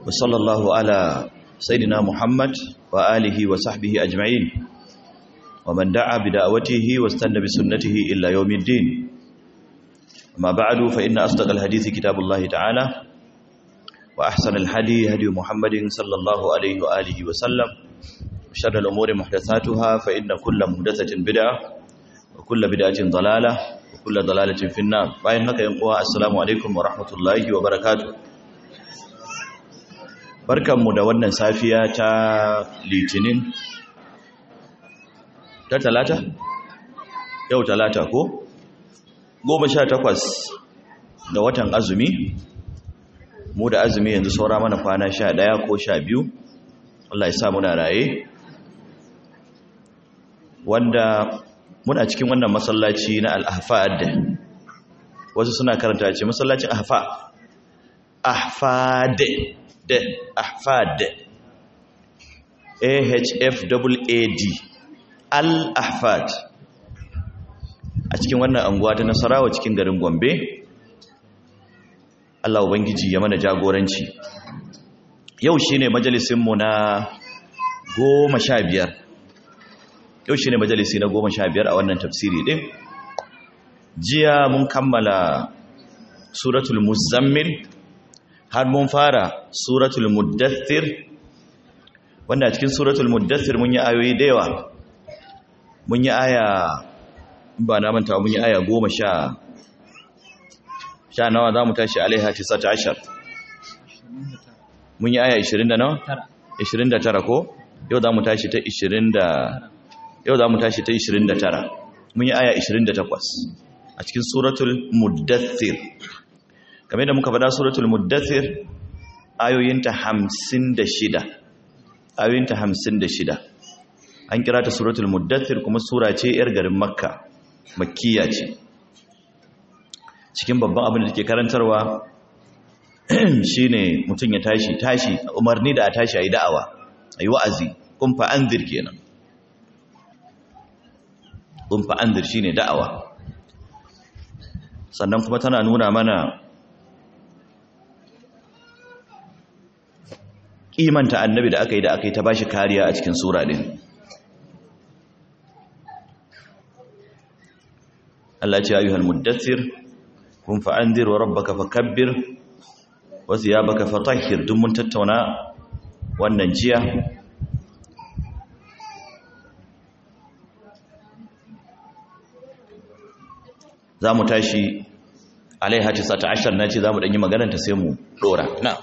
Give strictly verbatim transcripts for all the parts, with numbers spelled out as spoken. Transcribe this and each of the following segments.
وصلى الله على سيدنا محمد وآله وصحبه أجمعين ومن دعا بدعوته واستنى بسنته إلا يوم الدين. أما بعد فإن أصدق الحديث كتاب الله تعالى وأحسن الهدي هدي محمد صلى الله عليه وآله وسلم وشر الأمور محدثاتها فإن كل محدثة بدعة وكل بدعة ضلالة وكل ضلالة في النار. باين هكا ينقوها السلام عليكم ورحمة الله وبركاته. Barkanmu da wannan safiya ta Litinin ta talata? Yau talata ko? Goma sha takwas ga watan azumi, mu da azumi yanzu saura mana kwana sha ɗaya ko sha biyu, Allah ya sa muna raye, wanda muna cikin wannan masallaci na Al-Ahfad, wasu suna karanta ce masallacin Ahfa, Ahfad, da Ahfad, A H F A A D, Al-Ahfad, a cikin wannan anguwa ta Nasarawa cikin garin Gombe. Allah ubangiji ya mana jagoranci. Yau shine majalisin mu na goma sha biyar. Yau shine majalisi na goma sha biyar a wannan tafsiri din. Jiya mun kammala suratul Muzammil, har mun fara suratul Muddathir, wanda a cikin suratul Muddathir mun yi ayoyi da yawa. Mun yi aya, ba na manta, mun yi aya goma sha sha nawa za mu tashi alaiha tisata ashar. Mun yi aya ishirin da nawa? ishirin da tara ko? Yau za mu tashi ta ishirin da yau za mu tashi ta ishirin da tara. Mun yi aya ishirin da takwas a cikin suratul Muddathir. Kamar da muka faɗa suratul Muddathir ayoyinta hamsin da shida. Ayoyinta hamsin da shida. An kira ta suratul Muddathir kuma sura ce yar garin Makka, Makkiya ce. Cikin babban abin da take karantarwa shine mutum ya tashi tashi umarni da a tashi ayi da'awa, ayi wa'azi, kun fa anzir kenan. Kun fa anzir shine da'awa. Sannan kuma tana nuna mana kimanta annabi da aka yi da aka yi ta bashi kariya a cikin sura din. Allah ce ayyuhal muddathir kun fa'andir wa rabbaka fakabbir wa thiyabaka fatahhir. Duk mun tattauna wannan jiya. Za mu tashi alaiha tisata ashar, nace za mu ɗanyi magananta sai mu ɗora. Na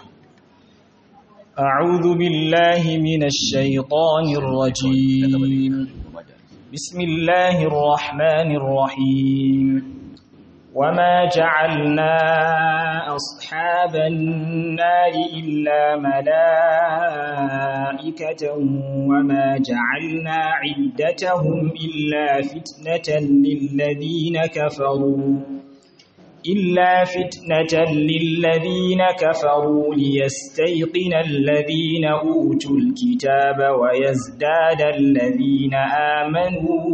أعوذ بالله من الشيطان الرجيم. بسم الله الرحمن الرحيم. وما جعلنا أصحاب النار إلا ملائكة وما جعلنا عدتهم إلا فتنة للذين كفروا إلا فتنة للذين كفروا ليستيقن الذين أوتوا الكتاب ويزداد الذين آمنوا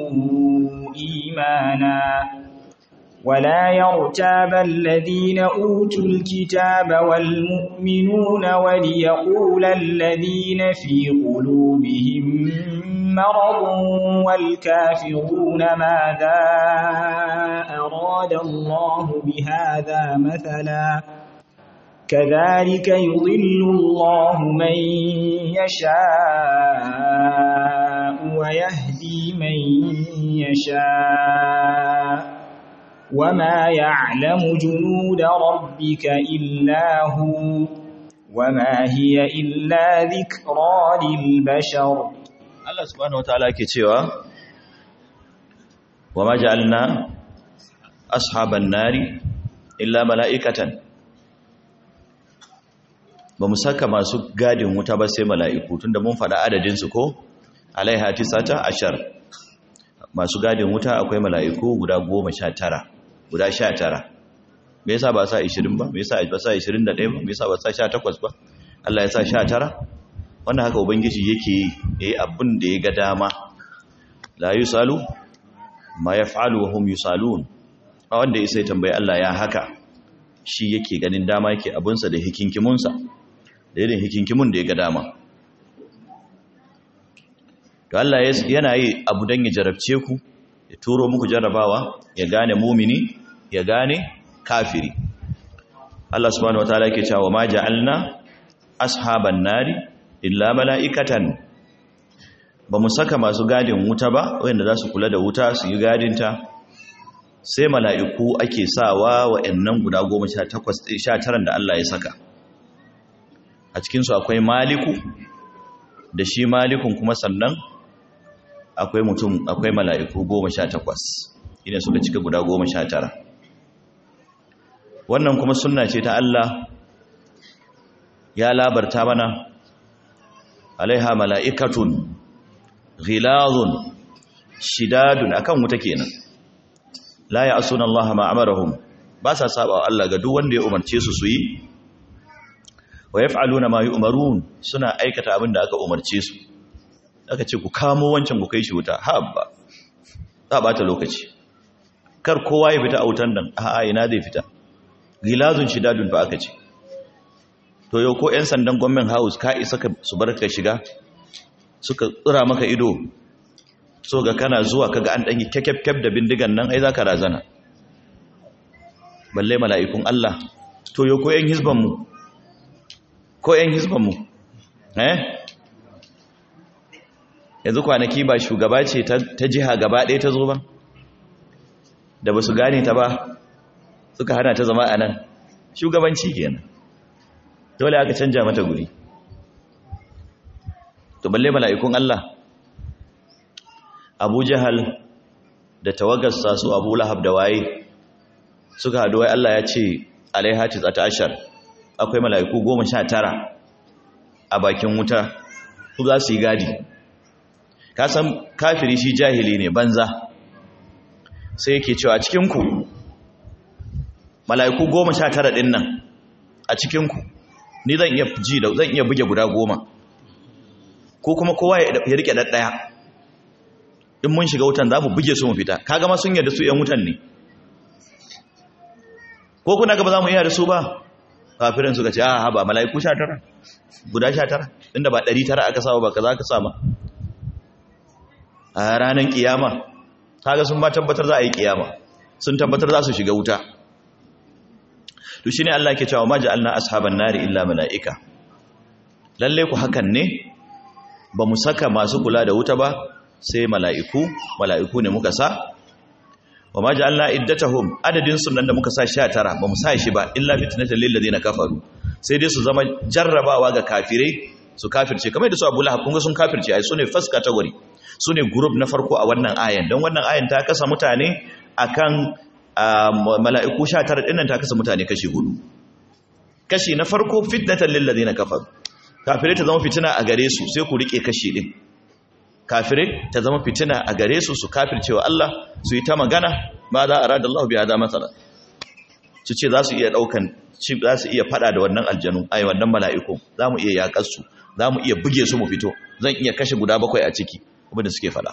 إيمانا ولا يرتاب الذين أوتوا الكتاب والمؤمنون وليقول الذين في قلوبهم مرض والكافرون ماذا أراد الله بهذا مثلا كذلك يضل الله من يشاء ويهدي من يشاء وما يعلم جنود ربك إلا هو وما هي إلا ذكرى للبشر. Allah subhanahu wataala ke cewa wama ja'alna ashaban nari illa mala'ikatan, ba mu saka masu gadin wuta ba sai mala'iku, tunda mun faɗa adadin su ko alaiha tisata ashar. Masu gadin wuta akwai mala'iku guda goma sha tara, guda sha tara. Me yasa ba sa ishirin ba? Me yasa ba sa ishirin da ɗaya ba? Me yasa ba sa sha takwas ba? Allah ya sa sha tara. Wannan haka ubangiji yake yi abin da ya ga dama. La yusalu ma yaf'alu wa hum yusalun. A wanda ya tambayi Allah ya haka, shi yake ganin dama yake abunsa da hikinkimunsa. da irin hikinkimun da ya ga dama. To Allah yana yi abu don ya jarabce ku, ya turo muku jarrabawa, ya gane mumini, ya gane kafiri. Allah subhanahu wataala yake cewa ma ja'alna ashaban nari illa mala'ikatan, ba mu saka masu gadin wuta ba wanda za su kula da wuta su yi gadinta, sai mala'iku ake sawa wa'annan guda goma sha tara da Allah ya saka. A cikinsu akwai maliku, da shi malikun kuma sannan akwai mutum akwai mala'iku goma sha takwas, ina suka cika guda goma sha tara. Wannan kuma sunna ce ta Allah, ya labarta mana alaiha mala'ikatun ghilazun shidadun, akan wuta kenan, la ya'suna Allah ma amarahum, ba sa saba Allah ga duk wanda ya umarce su su yi, wa yaf'aluna ma yu'marun, suna aikata abin da aka umarce su. Aka ce ku kamo wancan ku kai shi wuta, habba za ba ta lokaci, kar kowa ya fita a wutan nan, a'a ina zai fita, gilazun shidadun fa aka ce. To yau ko 'yan sandan gwamnan house ka isa su bar ka shiga, suka tsura maka ido, so ga kana zuwa kaga an danyi kyakkyaf da bindigan nan, ai zaka razana, balle mala'ikun Allah. To yau ko 'yan hizban mu ko 'yan hizban mu eh yanzu kwanaki ba shugaba ce ta jiha gaba ɗaya ta zo ba, da ba su gane ta ba suka hana ta zama a nan, shugabanci kenan, dole aka canja mata guri. To balle mala'ikun Allah. Abu Jahal da tawagarsa su Abu Lahab da waye suka haɗu, wai Allah ya ce alaiha tis'ata ashar, akwai mala'iku goma sha tara a bakin wuta, su za su yi gadi. Ka san kafiri shi jahili ne banza, sai yake cewa a cikinku mala'iku goma sha tara ɗin nan, a cikinku ni zan iya ji da zan iya buge guda goma, ko kuma kowa ya rike ɗaɗɗaya, in mun shiga wutan za mu buge su mu fita. Kaga ma sun yarda su ‘yan wutan ne, ko kuna gaba za mu iya da su ba? Kafirin suka ce a ba mala'iku sha tara guda sha tara, inda ba ɗari tara aka sawa ba ka za ka sama a ranar kiyama. Kaga sun ba tabbatar za a yi kiyama, sun tabbatar za su shiga wuta. To shine Allah yake cewa ma ja'alna ashaban nari illa mala'ika, lalle ku hakan ne, ba mu saka masu kula da wuta ba sai mala'iku, mala'iku ne muka sa. Wa ma ja'alna iddatahum, adadin sunan da muka sa sha tara ba mu sa shi ba illa fitnatan lil ladina kafaru, sai dai su zama jarrabawa ga kafirai su kafirce, kamar da su Abu Lahab kun ga sun kafirce, ai sune first category, sune group na farko a wannan ayan. Dan wannan ayan ta kasa mutane akan mala'iku sha tara din nan, ta kasa mutane kashi hudu. Kashi na farko fitnatan lil ladina kafaru, kafirai ta zama fitina a gare su, sai ku rike kashi din. Kafirai ta zama fitina a gare su, su kafircewa Allah, su yi ta magana ma za a rada Allah biya da matsala, su ce za su iya daukan, za su iya fada da wannan aljanu, ai wannan mala'iku za mu iya yakar su, za mu iya buge su mu fito, zan iya kashe guda bakwai a ciki, abinda suke fada.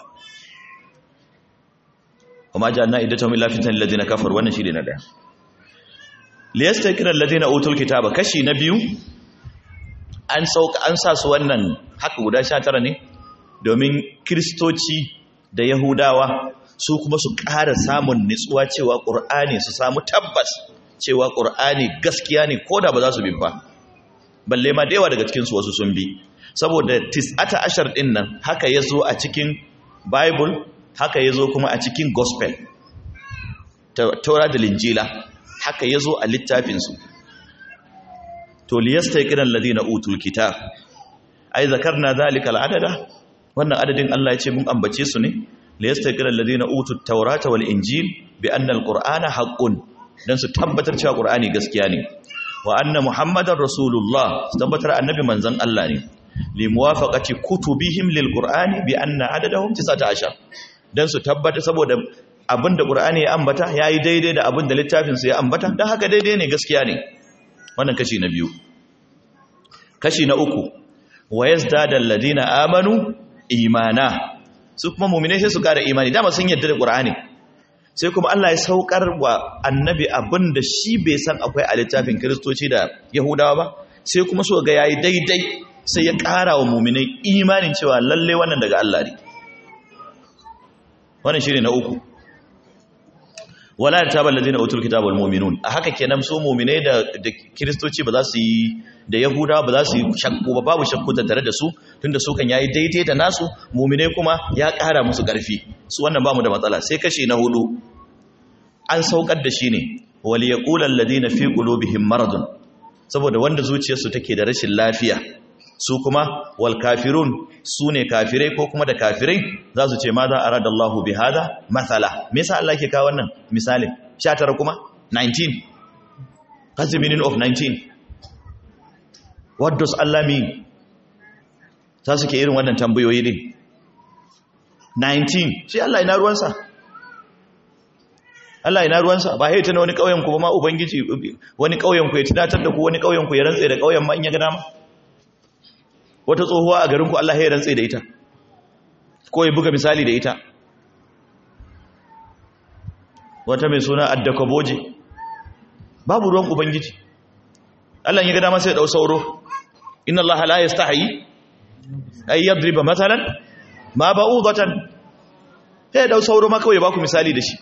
Kuma ja'alna iddatahum illa fitnatan lil ladina kafaru, wannan shine na daya. Liyastakira alladhina utul kitaba, kashi na biyu an sauka an sa su wannan haka guda sha tara ne domin kristoci da yahudawa su kuma su ƙara samun nitsuwa cewa ƙur'ani, su samu tabbas cewa ƙur'ani gaskiya ne, ko da ba za su bi ba, balle ma da yawa daga cikinsu wasu sun bi, saboda tis'ata ashar ɗin nan haka ya zo a cikin bible, haka ya zo kuma a cikin gospel, taura da linjila, haka ya zo a littafinsu. To liyasta kiran ladina utul kitab, ai zakarna zalika al'adada, wannan adadin Allah ya ce mun ambace su ne, liyasta kiran ladina utul taurata wal injil bi anna alqur'ana haqqun, dan su tabbatar cewa qur'ani gaskiya ne, wa anna muhammadar rasulullah, su tabbatar annabi manzon Allah ne, li muwafaqati kutubihim lil qur'ani bi anna adadahum tis'ata ashar, dan su tabbata saboda abinda qur'ani ya ambata yayi daidai da abinda littafin sa ya ambata, dan haka daidai ne, gaskiya ne. Wannan kashi na biyu. Kashi na uku, wa yazdada alladhina amanu imana, su kuma mu'mine sai su kara imani, dama sun yarda da qur'ani, sai kuma Allah ya saukar wa annabi abinda shi bai san akwai a littafin kristoci da yahudawa ba, sai kuma so ga yayi daidai sai ya ƙara wa mu'minai imanin cewa lalle wannan daga Allah ne wannan shine na uku wala yartaba alladhina utul kitaba wal mu'minun a haka kenan su mu'minai da da kristoci ba za su yi da yahudawa ba za su yi shakku ba babu shakku tare da su tunda su kan yayi daidai da nasu mu'minai kuma ya ƙara musu ƙarfi su wannan ba mu da matsala sai kashi na hudu an saukar da shi ne wal yaqulu alladhina fi qulubihim maradun saboda wanda zuciyarsu take da rashin lafiya su kuma wal kafirun su ne kafirai ko kuma da kafirai za su ce ma za a rada Allahu bi hada matsala me yasa Allah ke kawo wannan misalin sha tara kuma nineteen what's the meaning of nineteen what does Allah mean za su ke irin wannan tambayoyi din nineteen shi Allah ina ruwansa Allah ina ruwansa ba haita na wani kauyen ku ba ma ubangiji wani kauyen ku ya tunatar da ku wani kauyen ku ya rantse da kauyen ma in ya ga dama wata tsohuwa a garinku Allah ya rantse da ita ko ya buga misali da ita wata mai suna addakaboje babu ruwan ubangiji Allah ya ga dama sai ya dau sauro inna Allah la yastahi ay yadriba mathalan ma ba'udatan sai ya dau sauro ma kawai ya baku misali da shi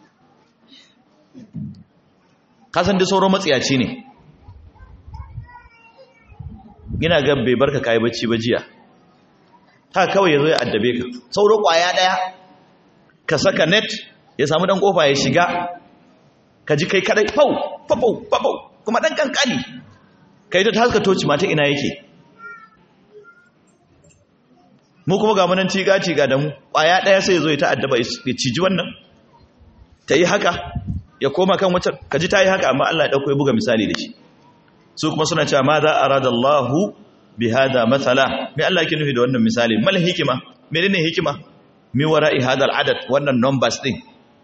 kasan da sauro matsiyaci ne ina ga bai barka kai bacci ba jiya ta kawai yazo ya addabe ka sauro kwaya daya ka saka net ya samu dan kofa ya shiga ka ji kai kadai fau fau fau kuma dan kankani kai ta haska toci mata ina yake mu kuma ga munan tiga tiga da mu kwaya daya sai yazo ya ta addaba ya ciji wannan tayi haka ya koma kan wutar ka ji tayi haka amma Allah ya dauko ya buga misali da shi su kuma suna cewa ma za a rada Allahu bi hada matsala mai Allah ke nufi da wannan misali mal hikima menene hikima mi wara'i hada al'adad wannan numbers din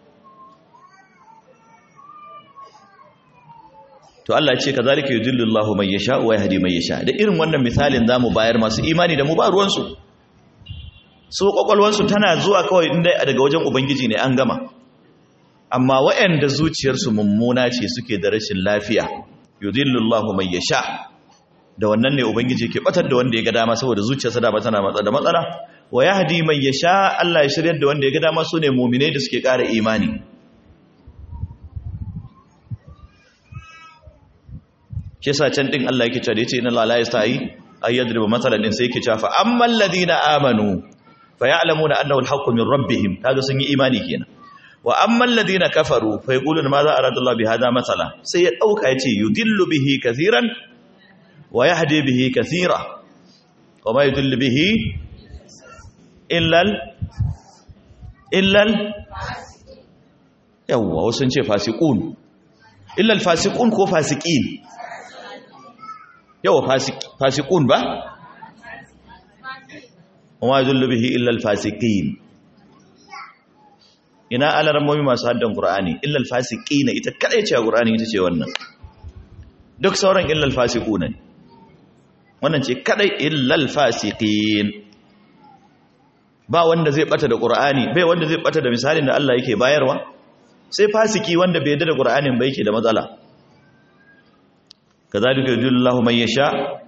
to Allah ya ce kazalika yudillu Allahu man yasha wa yahdi man yasha da irin wannan misalin zamu bayar masu imani da mu ba ruwan su su kokolwan su tana zuwa kawai inda daga wajen ubangiji ne an gama amma waɗanda zuciyarsu mummuna ce suke da rashin lafiya yudillu Allahu man yasha da wannan ne ubangiji yake batar da wanda ya ga dama saboda zuciyarsa da ba tana matsa da matsala wa yahdi man yasha Allah ya shiryar da wanda ya ga dama sune mu'minai da suke ƙara imani kisa can din Allah yake cewa da yace inna Allah la yastahi ay yadribu mathalan din sai yake cewa fa ammal ladina amanu fa ya'lamuna annahu al-haqqu min rabbihim kaga sun yi imani kenan wa amman ladina kafaru fa yaquluna ma za arada Allah bi hada mathala sai ya dauka yace yudillu bihi kaseeran wa yahdi bihi kaseera wa ma yudillu bihi illa illa yawa wasun ce fasiqun illa alfasiqun ko fasiqin yawa fasiq fasiqun ba wa ma yudillu bihi illa alfasiqin ina alarammomi masu haddan Qur'ani illal fasiqina ita kadai ce a Qur'ani ita ce wannan duk sauran illal fasiquna ne wannan ce kadai illal fasiqin ba wanda zai bata da Qur'ani bai wanda zai bata da misalin da Allah yake bayarwa sai fasiki wanda bai yarda da Qur'anin ba yake da matsala kazalika yudillahu man yasha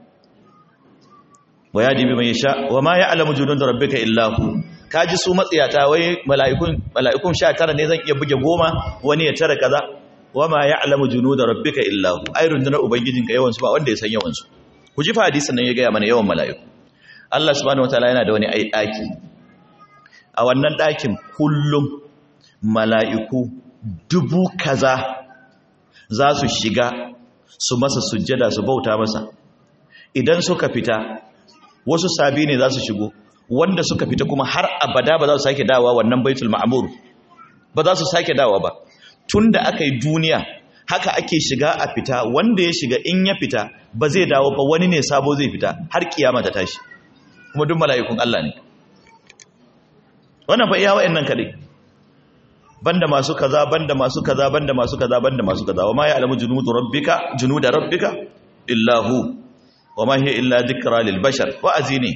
wa yahdi man yasha wa ma ya'lamu junuda rabbika illa hu kaji su matsiyata wai mala'ikun mala'ikun sha tara ne zan iya buge goma wani ya tara kaza wama ya'lamu junuda rabbika illa hu ai rundunar ubangijinka yawan su ba wanda ya san yawan su ku ji fa hadisin nan ya ga mana yawan mala'iku Allah subhanahu wataala yana da wani ai daki a wannan dakin kullum mala'iku dubu kaza za su shiga su masa sujjada su bauta masa idan suka fita wasu sabi ne za su shigo wanda suka fita kuma har abada ba za su sake dawowa wannan baitul ma'mur ba za su sake dawowa ba tunda aka yi duniya haka ake shiga a fita wanda ya shiga in ya fita ba zai dawo ba wani ne sabo zai fita har kiyama ta tashi kuma duk mala'ikun Allah ne wannan fa iya wa'annan kadai banda masu kaza banda masu kaza banda masu kaza banda masu kaza wa ma ya'lamu junudu rabbika junuda rabbika illa hu wa ma hiya illa dhikra lil bashar wa'azi ne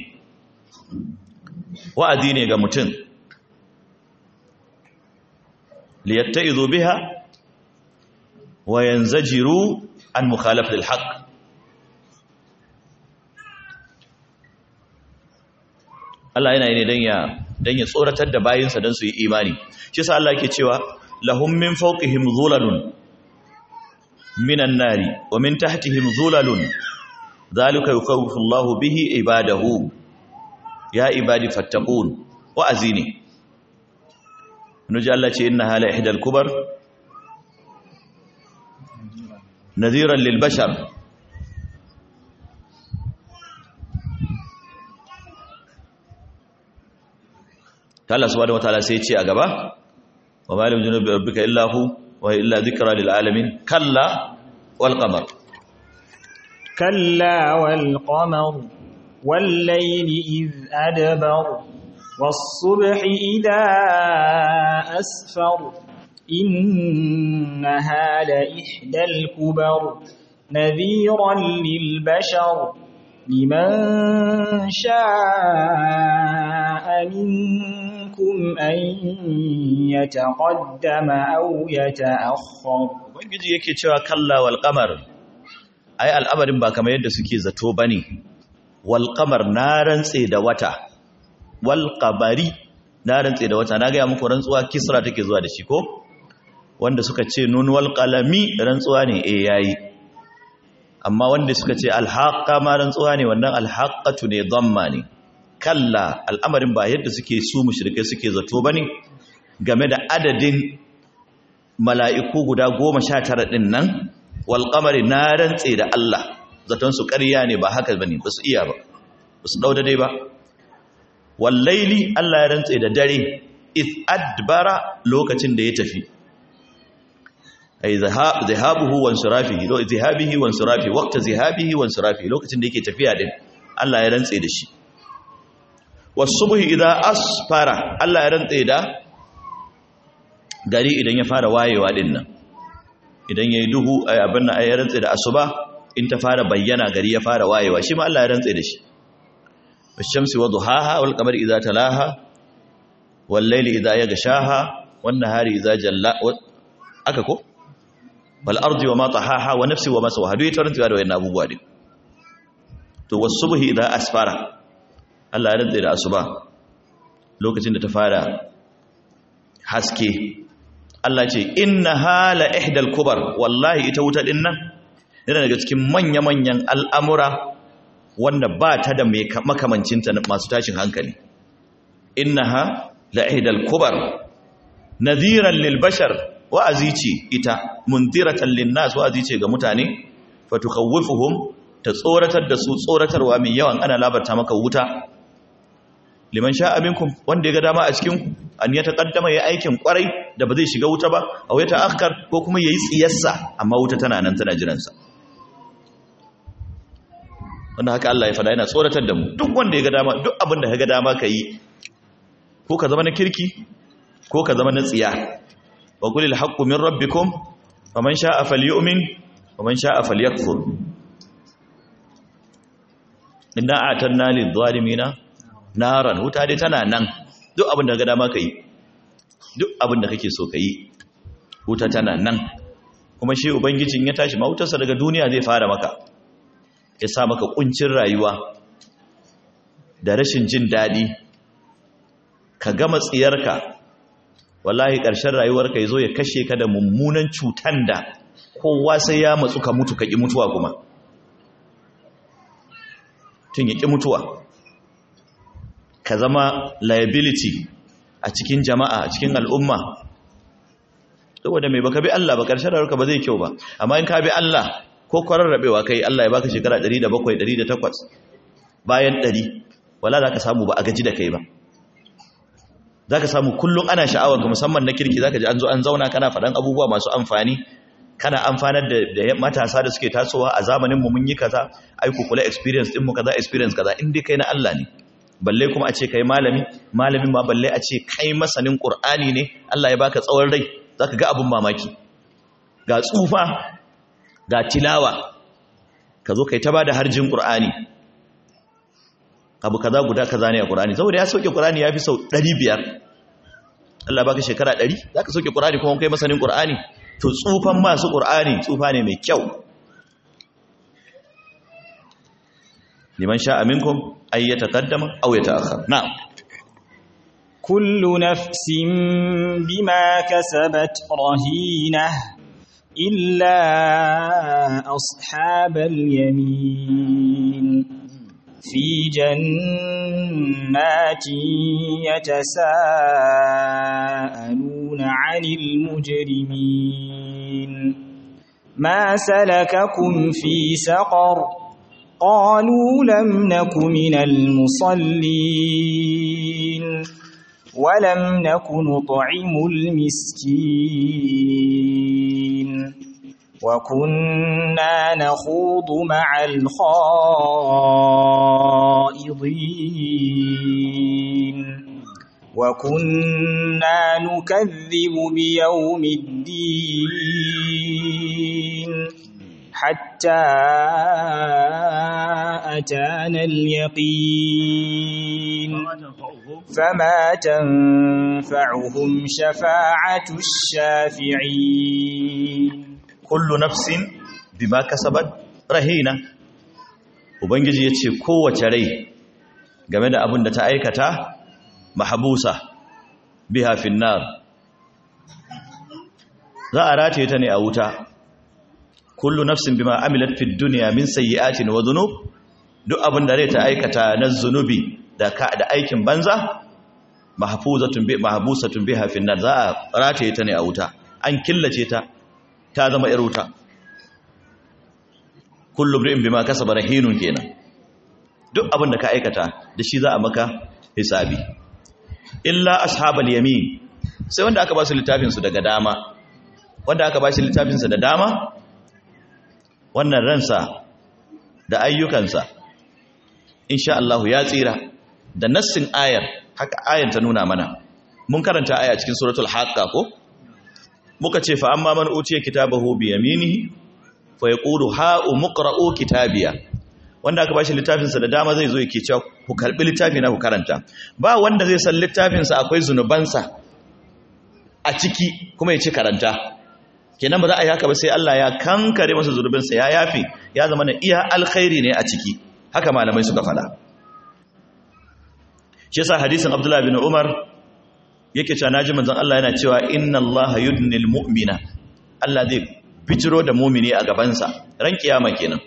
wa'azi ne ga mutum liyatta'izu biha wa yanzajiru an mukhalafatil haqq Allah yana yi ne dan ya dan ya tsoratar da bayinsa dan su yi imani shi yasa Allah yake cewa lahum min fawqihim zulalun minan nari wa min tahtihim zulalun zalika yukawwifu Allahu bihi ibadahu ya ibadi fattaqun wa'azi ne nuji Allah ce inna hala ihdal kubar nadhiran lil bashar Allah subhanahu wataala sai ya ce a gaba wa ma lam junubi rabbika illa hu wa illa dhikra lil alamin kalla wal qamar kalla wal qamar wal layli id adbar was subhi idha asfar innaha la ihdal kubar nadhiran lil bashar liman sha'a minkum an yataqaddama aw yata'akhkhar ubangiji yake cewa kalla wal qamar ai al'amarin ba kamar yadda suke zato bane wal qamar na rantse da wata wal qamari na rantse da wata na ga muku rantsuwa kisra take zuwa da shi ko wanda suka ce nun wal qalami rantsuwa ne eh yayi amma wanda suka ce alhaqa ma rantsuwa ne wannan alhaqatu ne dhamma ne kalla al'amarin ba yadda suke su mushrikai suke zato bane game da adadin mala'iku guda goma sha tara din nan wal qamari na rantse da Allah zaton su ƙarya ne ba haka bane ba su iya ba ba su dauda dai ba wal laili Allah ya rantse da dare iz adbara lokacin da ya tafi ay zahabuhu wa insirafihi lo zahabihi wa insirafi waqta zahabihi wa insirafi lokacin da yake tafiya din Allah ya rantse da shi was-subhi idha asfara Allah ya rantse da gari idan ya fara wayewa din nan idan yayi duhu ay abin nan ay rantse da asuba in ta fara bayyana gari ya fara wayewa shi ma Allah ya rantse da shi wash-shamsi wa duhaha wal qamari idha talaha wal layli idha yaghshaha wan nahari idha jalla aka ko wal ardi wama tahaha wa nafsi wama sawaha duk ita rantsuwa da wayannan abubuwa din to was-subhi idha asfara Allah ya rantsa da asuba lokacin da ta fara haske Allah ce innaha la ihdal kubar wallahi ita wuta din nan yana daga cikin manya-manyan al'amura wanda ba ta da mai makamancinta masu tashin hankali innaha la ihdal kubar nadhiran lil bashar wa'azi ce ita mundiratan linnas wa'azi ce ga mutane fatukhawifuhum ta tsoratar da su tsoratarwa mai yawan ana labarta maka wuta liman sha'a minkum wanda ya ga dama a cikin ku an ya taqaddama yayi aikin kwarai da ba zai shiga wuta ba aw ya ta'akhkhar ko kuma yayi tsiyarsa amma wuta tana nan tana jiran sa wanda haka Allah ya fada yana tsoratar da mu duk wanda ya ga dama duk abin da ka ga dama kai ko ka zama na kirki ko ka zama na tsiya wa qulil haqqu min rabbikum faman sha'a falyu'min waman sha'a falyakfur inna a'tanna lidh-dhalimina naran wuta dai tana nan duk abin da ga dama kai duk abin da kake so kai wuta tana nan kuma shi ubangijin ya tashi ma wutarsa daga duniya zai fara maka ya sa maka kuncin rayuwa da rashin jin dadi ka gama tsiyarka wallahi ƙarshen rayuwarka yazo ya kashe ka da mummunan cutan da kowa sai ya matsu ka mutu ka ki mutuwa kuma tun ya ki mutuwa ka zama liability a cikin jama'a a cikin al'umma saboda mai baka bi Allah ba ƙarshen rayuwarka ba zai kyau ba amma in ka bi Allah ko kwararrabewa kai Allah ya baka shekara ɗari da bakwai ɗari da takwas bayan ɗari wala za ka samu ba a gaji da kai ba za ka samu kullum ana sha'awanka musamman na kirki za ka ji an zo an zauna kana faɗan abubuwa masu amfani kana amfanar da matasa da suke tasowa a zamaninmu mun yi kaza aiku kula experience ɗinmu kaza experience kaza in dai kai na Allah ne balle kuma a ce kai malami malamin ma balle a ce kai masanin Qur'ani ne Allah ya baka tsawon rai za ka ga abun mamaki ga tsufa ga tilawa ka zo kai ta ba da harjin Qur'ani abu kaza guda kaza ne a Qur'ani saboda ya sauke Qur'ani ya fi sau ɗari biyar Allah baka shekara ɗari zaka sauke Qur'ani kuma kai masanin Qur'ani to tsufan masu Qur'ani tsufa ne mai kyau liman sha'a minkum ay yataqaddama aw yata'akhkhar na'am كل نفس بما كسبت رهينة إلا أصحاب اليمين في جنات يتساءلون عن المجرمين ما سلككم في سقر قالوا لم نك من المصلين ولم نك نطعم المسكين وكنا نخوض مع الخائضين وكنا نكذب بيوم الدين حتى أتانا اليقين فما تنفعهم شفاعة الشافعين كل نفس بما كسبت رهينة ubangiji yace kowace rai game da abin da ta aikata mahbusa biha finnar za a rataye ta ne a wuta kullu nafsin bima amilat fid dunya min sayyi'atin wa dhunub duk abin da rai ta aikata na zunubi da da aikin banza mahfuzatun bi mahbusatun biha finnar za a rataye ta ne a wuta an killace ta ta zama yar wuta kullu imrin bima kasaba rahinun kenan duk abin da ka aikata da shi za a maka hisabi illa ashabal yamin sai wanda aka ba su littafin su daga dama wanda aka ba shi littafin sa da dama wannan ransa da ayyukansa insha Allah ya tsira da nassin ayar haka ayar ta nuna mana mun karanta aya cikin suratul haqqa ko muka ce fa amma man utiya kitabahu bi yaminihi fa yaqulu ha umqra'u kitabiya wanda aka bashi littafin sa da dama zai zo yake cewa ku karbi littafi na ku karanta ba wanda zai san littafin sa akwai zunubansa a ciki kuma ya ci karanta kenan ba za a yi haka ba sai Allah ya kankare masa zunubinsa ya yafi ya zama na iya alkhairi ne a ciki haka malamai suka fada shi yasa hadisin Abdullah bin Umar yake cewa naji manzon Allah yana cewa inna Allaha yudnil mu'mina Allah zai bijiro da mu'mini a gabansa ran kiyama kenan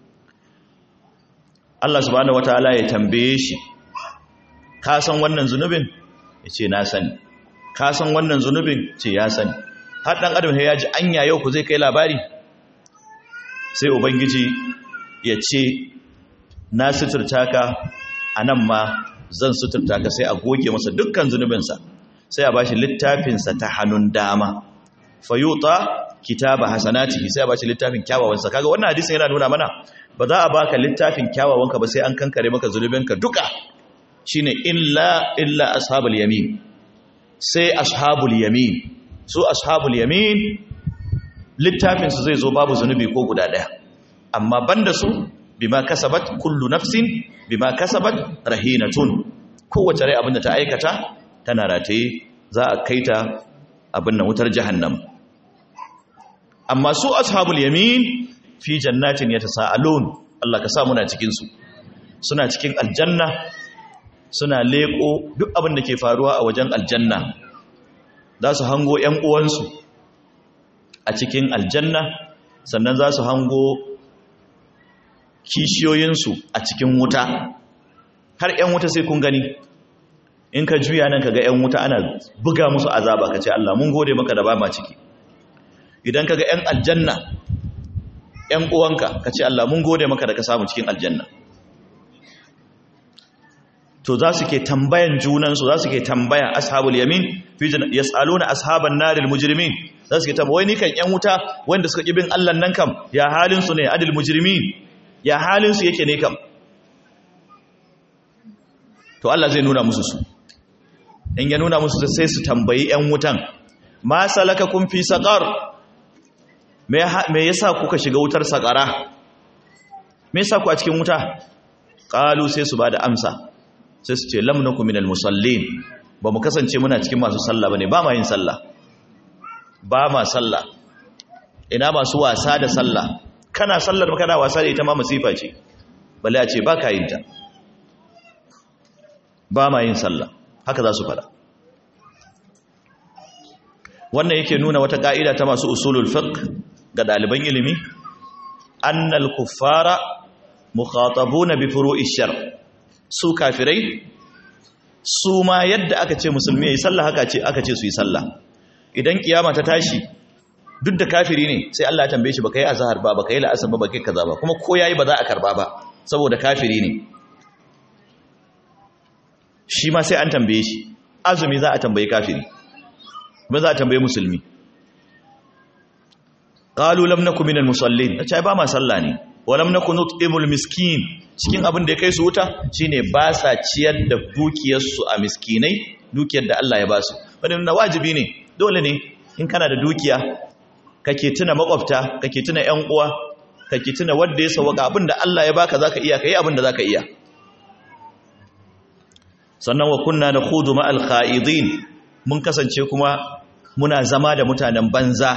Allah subhanahu wataala ya tambaye shi ka san wannan zunubin yace na sani ka san wannan zunubin ce ya sani har dan adam ya ji anya yau ku zai kai labari sai ubangiji ya ce na suturta ka anan ma zan suturta ka sai a goge masa dukkan zunubinsa sai a bashi littafinsa ta hannun dama fayuta kitaba hasanatihi sai a bashi littafin kyawawansa kaga wannan hadisin yana nuna mana ba za a baka littafin kyawawanka ba sai an kankare maka zunubinka duka shine illa illa ashabul yamin sai ashabul yamin su ashabul yamin littafin su zai zo babu zunubi ko guda daya amma banda su bima kasabat kullu nafsin bima kasabat rahinatun kowace rai abinda ta aikata tana rataye za a kaita abin nan wutar jahannam amma su ashabul yamin fi jannatin yatasaalun Allah ka sa muna cikin su suna cikin aljanna suna leko duk abin da ke faruwa a wajen aljanna za su hango ƴan uwansu a cikin aljanna sannan za su hango kishiyoyinsu a cikin wuta har ƴan wuta sai kun gani in ka juya nan ka ga ƴan wuta ana buga musu azaba ka ce Allah mun gode maka da ba ma ciki idan ka ga ƴan aljanna ƴan uwanka ka ce Allah mun gode maka da ka samu cikin aljanna to za su ke tambayan junansu za su ke tambaya ashabul yamin yas'aluna ashaban naril mujrimin za su ke tambaya wai ni kan ƴan wuta wanda suka kibin Allah nan kam ya halin su ne adil mujrimin ya halin su yake ne kam to Allah zai nuna musu su in ya nuna musu sai su tambayi ƴan wutan ma salakakum fi saqar me me yasa kuka shiga wutar saqara me yasa ku a cikin wuta qalu sai su bada amsa sai su ce lam nakum minal musallin ba mu kasance muna cikin masu sallah bane ba ma yin sallah ba ma sallah ina masu wasa da sallah kana sallar kana wasa da ita ma masifa ce balle a ce ba ka yin ta ba ma yin sallah haka za su fada wannan yake nuna wata ka'ida ta masu usulul fiqh ga daliban ilimi annal kuffara mukhatabuna bi furu'ish shar su kafirai su ma yadda aka ce musulmi yayi sallah haka ce aka ce su yi sallah idan kiyama ta tashi duk da kafiri ne sai Allah ya tambaye shi baka yi azhar ba baka yi la'asar ba baka yi kaza ba kuma ko yayi ba za a karba ba saboda kafiri ne shi ma sai an tambaye shi azumi za a tambaye kafiri ba za a tambaye musulmi qalu lam nakum minal musallin ce ba ma sallah ne wa lam nakun nut'imul miskin cikin abin da ya kai su wuta shine ba sa ciyar da dukiyar su a miskinai dukiyar da Allah ya ba su wannan wajibi ne dole ne in kana da dukiya kake tuna makwabta kake tuna ƴan uwa kake tuna wanda ya sawaka abin da Allah ya baka zaka iya kai abin da zaka iya sannan wa kunna nakhudu ma'al kha'idin mun kasance kuma muna zama da mutanen banza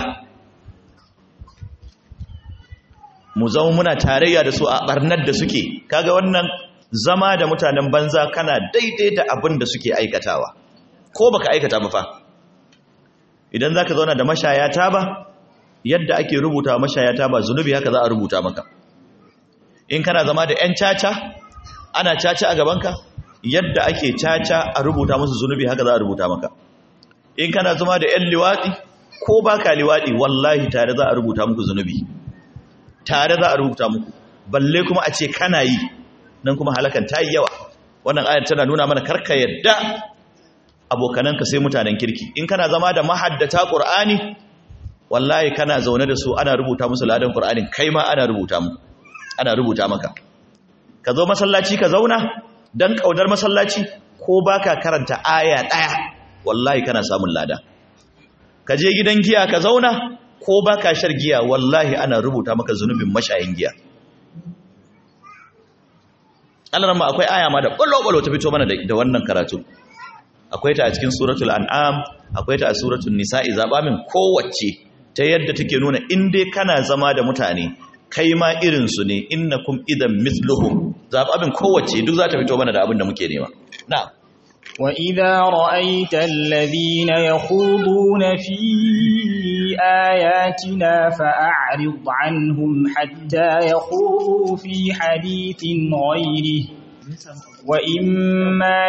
mu zama muna tarayya da su a barnar da suke kaga wannan zama da mutanen banza kana daidai da abin da suke aikatawa ko baka aikata ba fa idan zaka zauna da mashaya taba yadda ake rubuta mashaya taba zunubi haka za a rubuta maka in kana zama da ƴan caca ana caca a gabanka yadda ake caca a rubuta musu zunubi haka za a rubuta maka in kana zama da ƴan liwadi ko baka liwadi wallahi tare za a rubuta muku zunubi tare za a rubuta muku balle kuma a ce kana yi nan kuma halakan ta yi yawa wannan ayar tana nuna mana karka yadda abokananka sai mutanen kirki in kana zama da mahaddata qur'ani wallahi kana zaune da su ana rubuta musu ladan qur'anin kai ma ana rubuta mu ana rubuta maka ka zo masallaci ka zauna dan kaudar masallaci ko baka karanta aya daya wallahi kana samun lada ka je gidan giya ka zauna ko ba ka shar giya wallahi ana rubuta maka zunubin mashayin giya Allah ma akwai aya ma da ƙwallo-ƙwallo ta fito mana da wannan karatu akwai ta a cikin suratul an'am akwai ta a suratul nisa'i zaɓa min kowace ta yadda take nuna in dai kana zama da mutane kai ma irinsu ne innakum idan mithluhum zaɓa min kowace duk za ta fito mana da abin da muke nema na'am وَإِذَا رَأَيْتَ الَّذِينَ يَخُوضُونَ فِي آيَاتِنَا فَأَعْرِضْ عَنْهُمْ حَتَّى يَخُوضُوا فِي حَدِيثٍ غَيْرِهِ وَإِمَّا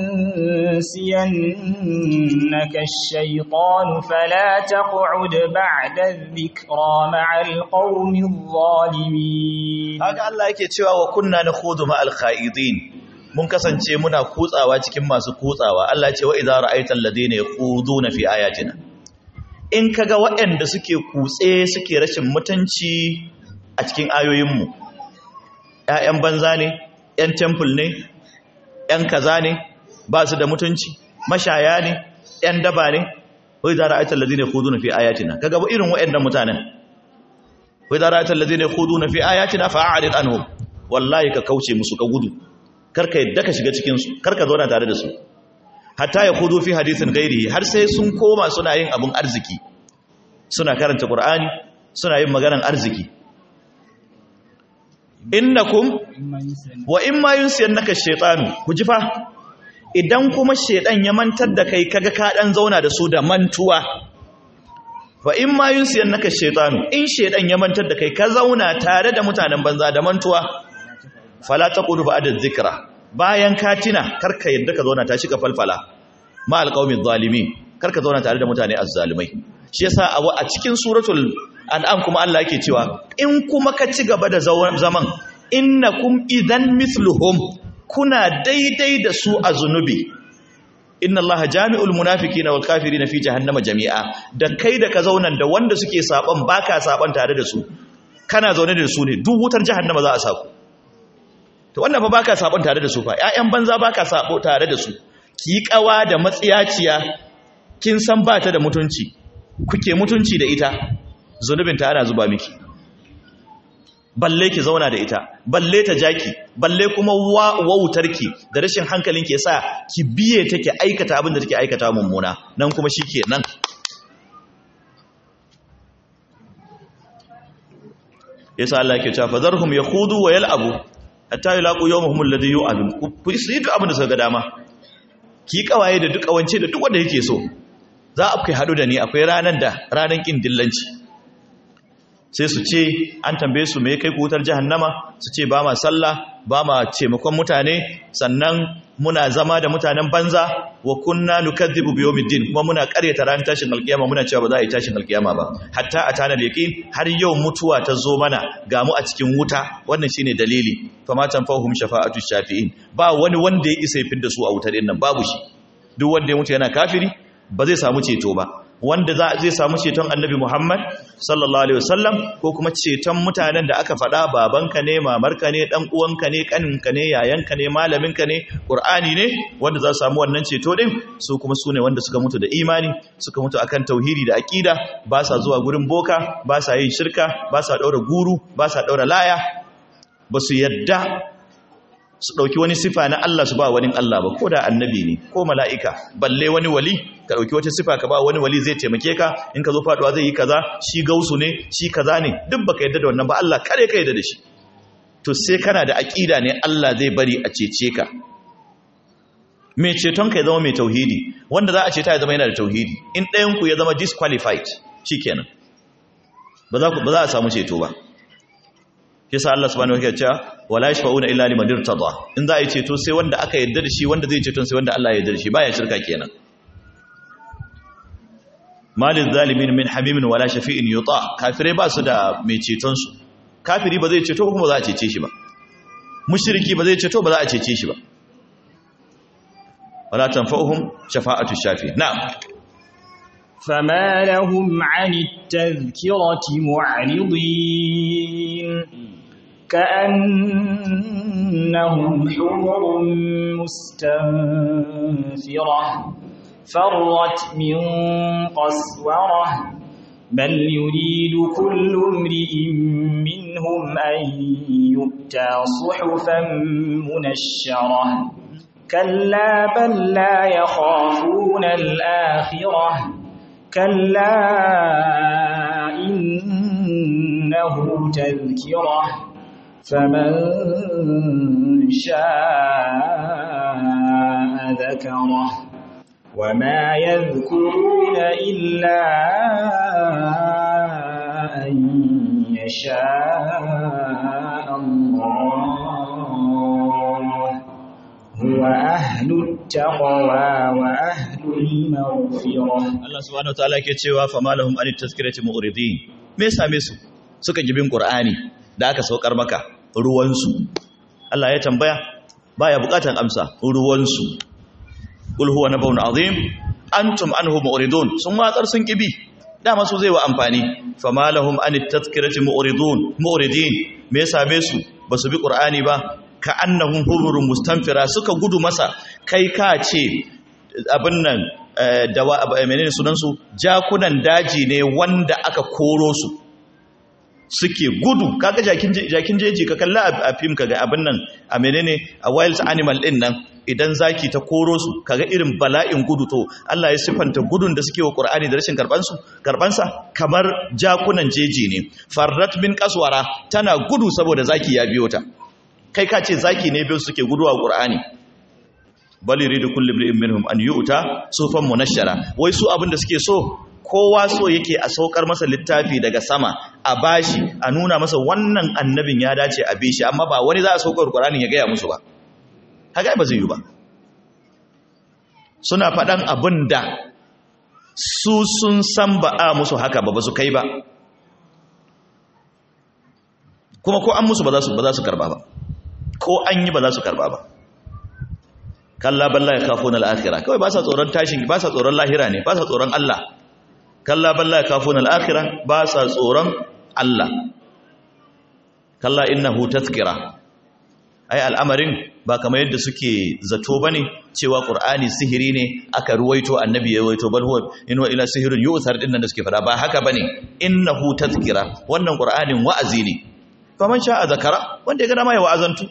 يُنْسِيَنَّكَ الشَّيْطَانُ فَلَا تَقْعُدْ بَعْدَ الذِّكْرَى مَعَ الْقَوْمِ الظَّالِمِينَ haka Allah yake cewa wa kunna nakhudu ma'al kha'idin mun kasance muna kutsawa cikin masu kutsawa Allah ce wa idza ra'aital ladina yakhuduna fi ayatina in kaga waɗanda suke kutse suke rashin mutunci a cikin ayoyinmu ƴaƴan banza ne ƴan temple ne ƴan kaza ne ba su da mutunci mashaya ne ƴan daba ne wa idza ra'aital ladina yakhuduna fi ayatina kaga ba irin waɗannan mutanen wa idza ra'aital ladina yakhuduna fi ayatina fa'arid anhum wallahi ka kauce musu ka gudu karka yadda ka shiga cikinsu karka zauna tare da su hatta ya kudu fi hadisin gairihi har sai sun koma suna yin abin arziki suna karanta qur'ani suna yin maganan arziki innakum wa imma yunsiyannaka shaytanu kujifa idan kuma shaydan ya mantar da kai kaga ka dan zauna da su da mantuwa wa imma yunsiyannaka shaytanu in shaydan ya mantar da kai ka zauna tare da mutanen banza da mantuwa fala taqudu ba'da dhikra bayan ka tina karka yadda ka zauna ta shiga falfala ma alqaumiz zalimin karka zauna tare da mutane azzalimai shi yasa a cikin suratul an'am kuma Allah yake cewa in kuma ka ci gaba da zaman innakum idan mithluhum kuna daidai da su a zunubi inna allaha jami'ul munafiqina wal kafirina fi jahannama jami'a da kai da ka zauna da wanda suke saban baka saban tare da su kana zaune da su ne duk wutar jahannama za a saku to wannan fa baka sabon tare da su fa ƴaƴan banza baka sabo tare da su ki kawa da matsiyaciya kin san ba ta da mutunci kuke mutunci da ita zunubin ta ana zuba miki balle ki zauna da ita balle ta jaki balle kuma wautarki da rashin hankalin ke sa ki biye take aikata abin da take aikata mummuna nan kuma shikenan yasa Allah yake cewa fazarhum yakhudu wa yal'abu hatta yulaqu yawmahum alladhi yu'adun ku yi duk abin da suka ga dama ki kawaye da duk kawance da duk wanda yake so za a kai hadu da ni akwai ranan da ranan kin dillanci sai su ce an tambaye su me kai ku wutar jahannama su ce ba ma sallah ba ma taimakon mutane sannan muna zama da mutanen banza wa kunna nukadzibu bi yawmiddin kuma muna karyata ran tashin alkiyama muna cewa ba za a yi tashin alkiyama ba hatta atana yaqin har yau mutuwa ta zo mana ga mu a cikin wuta wannan shine dalili fama tanfahum shafa'atu shafi'in ba wani wanda ya isa ya fidda su a wutar din nan babu shi duk wanda ya mutu yana kafiri ba zai samu ceto ba wanda zai samu ceton annabi Muhammad sallallahu alaihi wasallam ko kuma ceton mutanen da aka faɗa babanka ne mamarka ne dan uwanka ne kaninka ne yayanka ne malaminka ne Qur'ani ne wanda za su samu wannan ceto din su kuma sune wanda suka mutu da imani suka mutu akan tauhidi da aqida ba sa zuwa gurin boka ba sa yin shirka ba sa daura guru ba sa daura laya ba su yadda su ɗauki wani sifa na Allah su ba wani Allah ba ko da annabi ne ko mala'ika balle wani wali ka ɗauki wata sifa ka ba wani wali zai taimake ka in ka zo faɗuwa zai yi kaza shi gausu ne shi kaza ne duk baka yadda da wannan ba Allah kare ka yadda da shi to sai kana da aƙida ne Allah zai bari a cece ka mai ceton ka ya zama mai tauhidi wanda za a ceta ya zama yana da tauhidi in ɗayan ku ya zama disqualified shikenan ba za ku ba za a samu ceto ba yasa Allah subhanahu wa ta'ala ya ce wala yashfa'una illa liman irtada in za a yi ceto sai wanda aka yarda da shi wanda zai ceto sai wanda Allah ya yarda da shi baya shirka kenan malil zalimin min hamimin wala shafi'in yuta kafirai ba su da mai ceton su kafiri ba zai ceto kuma za a cece shi ba mushriki ba zai ceto ba za a cece shi ba wala tanfa'uhum shafa'atu shafi na'am فما لهم عن التذكرة معرضين كأنهم حمر مستنفرة فرت من قسورة بل يريد كل امرئ منهم أن يؤتى صحفا منشرة كلا بل لا يخافون الآخرة كلا إنه تذكرة فمن شاء ذكره وما يذكرون إلا أن يشاء الله هو أهل التقوى وأهل المغفرة Allah subhanahu wataala yake cewa famalahum anit tazkirati mu'ridin me same su suka gibin Qur'ani da aka saukar maka ruwan su Allah ya tambaya baya bukatan amsa ruwan su qul huwa nabawun azim antum anhu mu'ridun sun watsar sun kibi dama su zai wa amfani famalahum anit tazkirati mu'ridun mu'ridin me same su basu bi Qur'ani ba ka annahum hururun mustanfira suka gudu masa kai ka ce abin nan da menene sunan su jakunan daji ne wanda aka koro su suke gudu kaga jakin jakin jeji ka kalla a film kaga abin nan a menene a wild animal din nan idan zaki ta koro su kaga irin bala'in gudu to Allah ya sifanta gudun da suke wa Qur'ani da rashin karban su karban sa kamar jakunan jeji ne farrat min qaswara tana gudu saboda zaki ya biyo ta kai ka ce zaki ne biyu suke guduwa Qur'ani bal yuridu kullu imrin minhum an yu'ta sufan munashshara wai su abinda suke so kowa so yake a saukar masa littafi daga sama a bashi a nuna masa wannan annabin ya dace a bishi amma ba wani za a saukar Qur'ani ya gaya musu ba haka ba zai yi ba suna faɗan abinda su sun san ba a musu haka ba ba su kai ba kuma ko an musu ba za su ba za su karba ba ko an yi ba za su karba ba kalla balla yakhafuna al-akhirah kawai ba sa tsoron tashin ba sa tsoron lahira ne ba sa tsoron Allah kalla balla yakhafuna al-akhirah ba sa tsoron Allah kalla innahu tazkira ai al'amarin ba kamar yadda suke zato bane cewa Qur'ani sihiri ne aka ruwaito annabi ya ruwaito bal huwa inna ila sihrun yu'thar din nan da suke fada ba haka bane innahu tazkira wannan Qur'anin wa'azi ne faman sha'a zakara wanda ya ga dama ya wa'azantu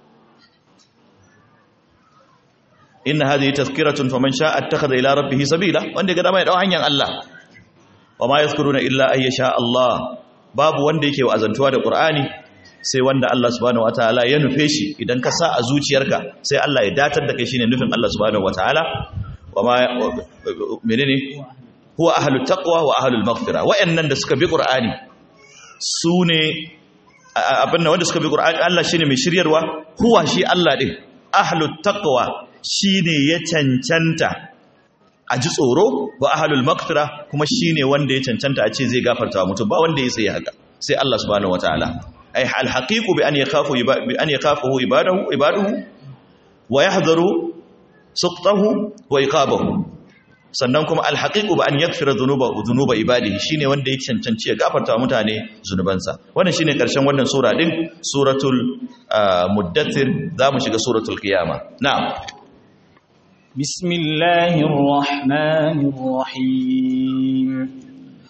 inna hadhihi tazkiratun faman sha'a attakhadha ila rabbih sabila wanda ga dama ya dau hanyar Allah wama yazkuruna illa ay sha Allah babu wanda yake wa'azantuwa da Qur'ani sai wanda Allah subhanahu wataala ya nufe shi idan ka sa a zuciyarka sai Allah ya datar da kai shine nufin Allah subhanahu wataala wama menene huwa ahlut taqwa wa ahlul maghfira. Wa'annan da suka bi Qur'ani sune abinda wanda suka bi Qur'ani Allah shine mai shiryarwa, huwa shi Allah din ahlut taqwa shine ya cancanta a ji tsoro, wa ahlul maghfira kuma shine wanda ya cancanta a ce zai gafarta wa mutum, ba wanda ya sai haka sai Allah subhanahu wataala. Ai al haqiqu bi an yakhafu bi an yakhafu ibadahu ibaduhu wa yahdharu suqtahu wa iqabahu. Sannan kuma al haqiqu bi an yaghfira dhunuba dhunuba ibadihi shine wanda ya cancanci ya gafarta wa mutane zunubansa. Wannan shine karshen wannan sura din, suratul muddathir. Zamu shiga suratul qiyamah. Na'am. Bismillahir rahmanir rahim.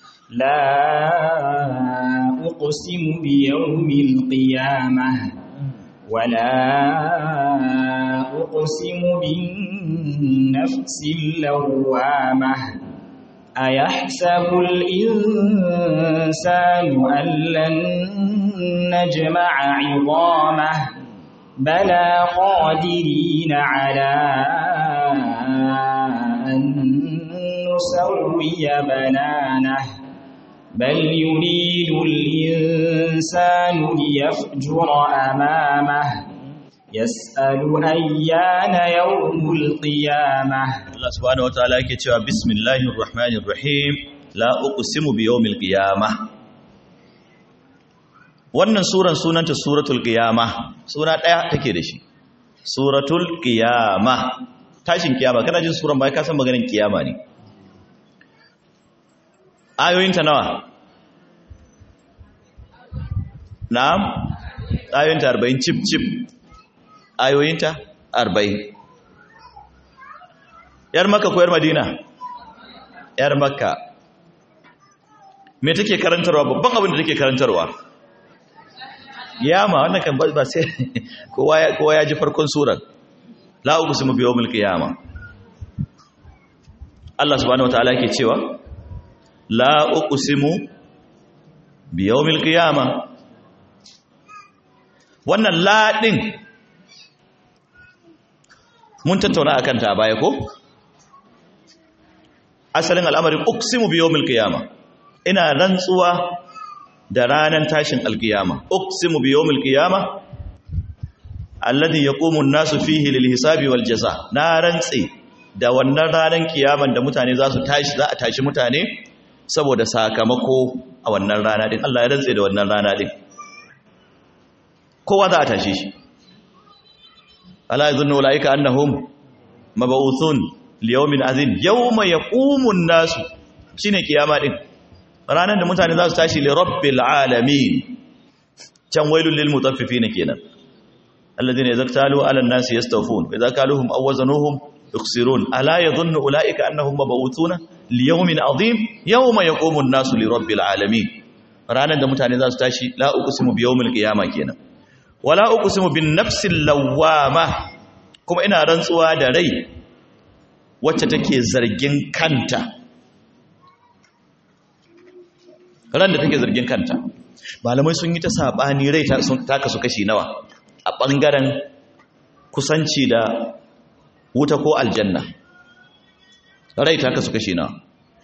لا أقسم بيوم القيامة ولا أقسم بالنفس اللوامة أيحسب الإنسان أن لن نجمع عظامه بلى قادرين على أن نسوي بنانه بل يريد الإنسان ليفجر أمامه يسأل أيان يوم القيامة. الله سبحانه وتعالى كتب بسم الله الرحمن الرحيم لا أقسم بيوم القيامة. wannan suran sunanta suratul qiyamah, sura daya take da shi, suratul qiyamah, tashin kiyama. Kana jin suran bai ka san maganar kiyama ne. Ayoyinta nawa? Na'am, ayoyinta arba'in cip cip. Ayoyinta arba'in. Yar Makka ko yar Madina? Yar Makka. Me take karantarwa? Babban abin da take karantarwa kiyama. Wannan kan ba sai kowa ya kowa ya ji farkon surar. La uqsimu bi yawmil qiyamah. Allah subhanahu wataala yake cewa la uqsimu bi yawmil qiyamah. Wannan la din mun tattauna akan ta baya ko? Asalin al'amarin uqsimu bi yawmil qiyamah, ina rantsuwa da ranar tashin alqiyama. Uqsimu bi yawmil qiyamah alladhi yaqumu an-nasu fihi lil hisabi wal jazaa. Na rantsi da wannan ranar kiyaman da mutane za su tashi, za a tashi mutane saboda sakamako a wannan rana din. Allah ya rantse da wannan rana din, kowa za a tashi shi. ala yadhunnu ulaika annahum mab'uthun liyawmin azim yawma yaqumun nasu. Shine kiyama din, ranar da mutane za su tashi li rabbil alamin. Can wailul lil mutaffifin kenan, alladhina idza talu ala an-nasi yastawfun wa idza kaluhum aw wazanuhum yukhsirun. ala yadhunnu ulaika annahum mab'uthuna liyawmin azim yawma yaqumun nasu li rabbil alamin. Ranar da mutane za su tashi, la uqsimu bi yawmil qiyamah kenan. Wala uqsimu bin nafsil lawwama, kuma ina rantsuwa da rai wacce take zargin kanta. Ran da take zargin kanta, malamai sun yi ta sabani rai ta ta kasu kashi nawa a bangaren kusanci da wuta ko aljanna. Rai ta kasu kashi nawa?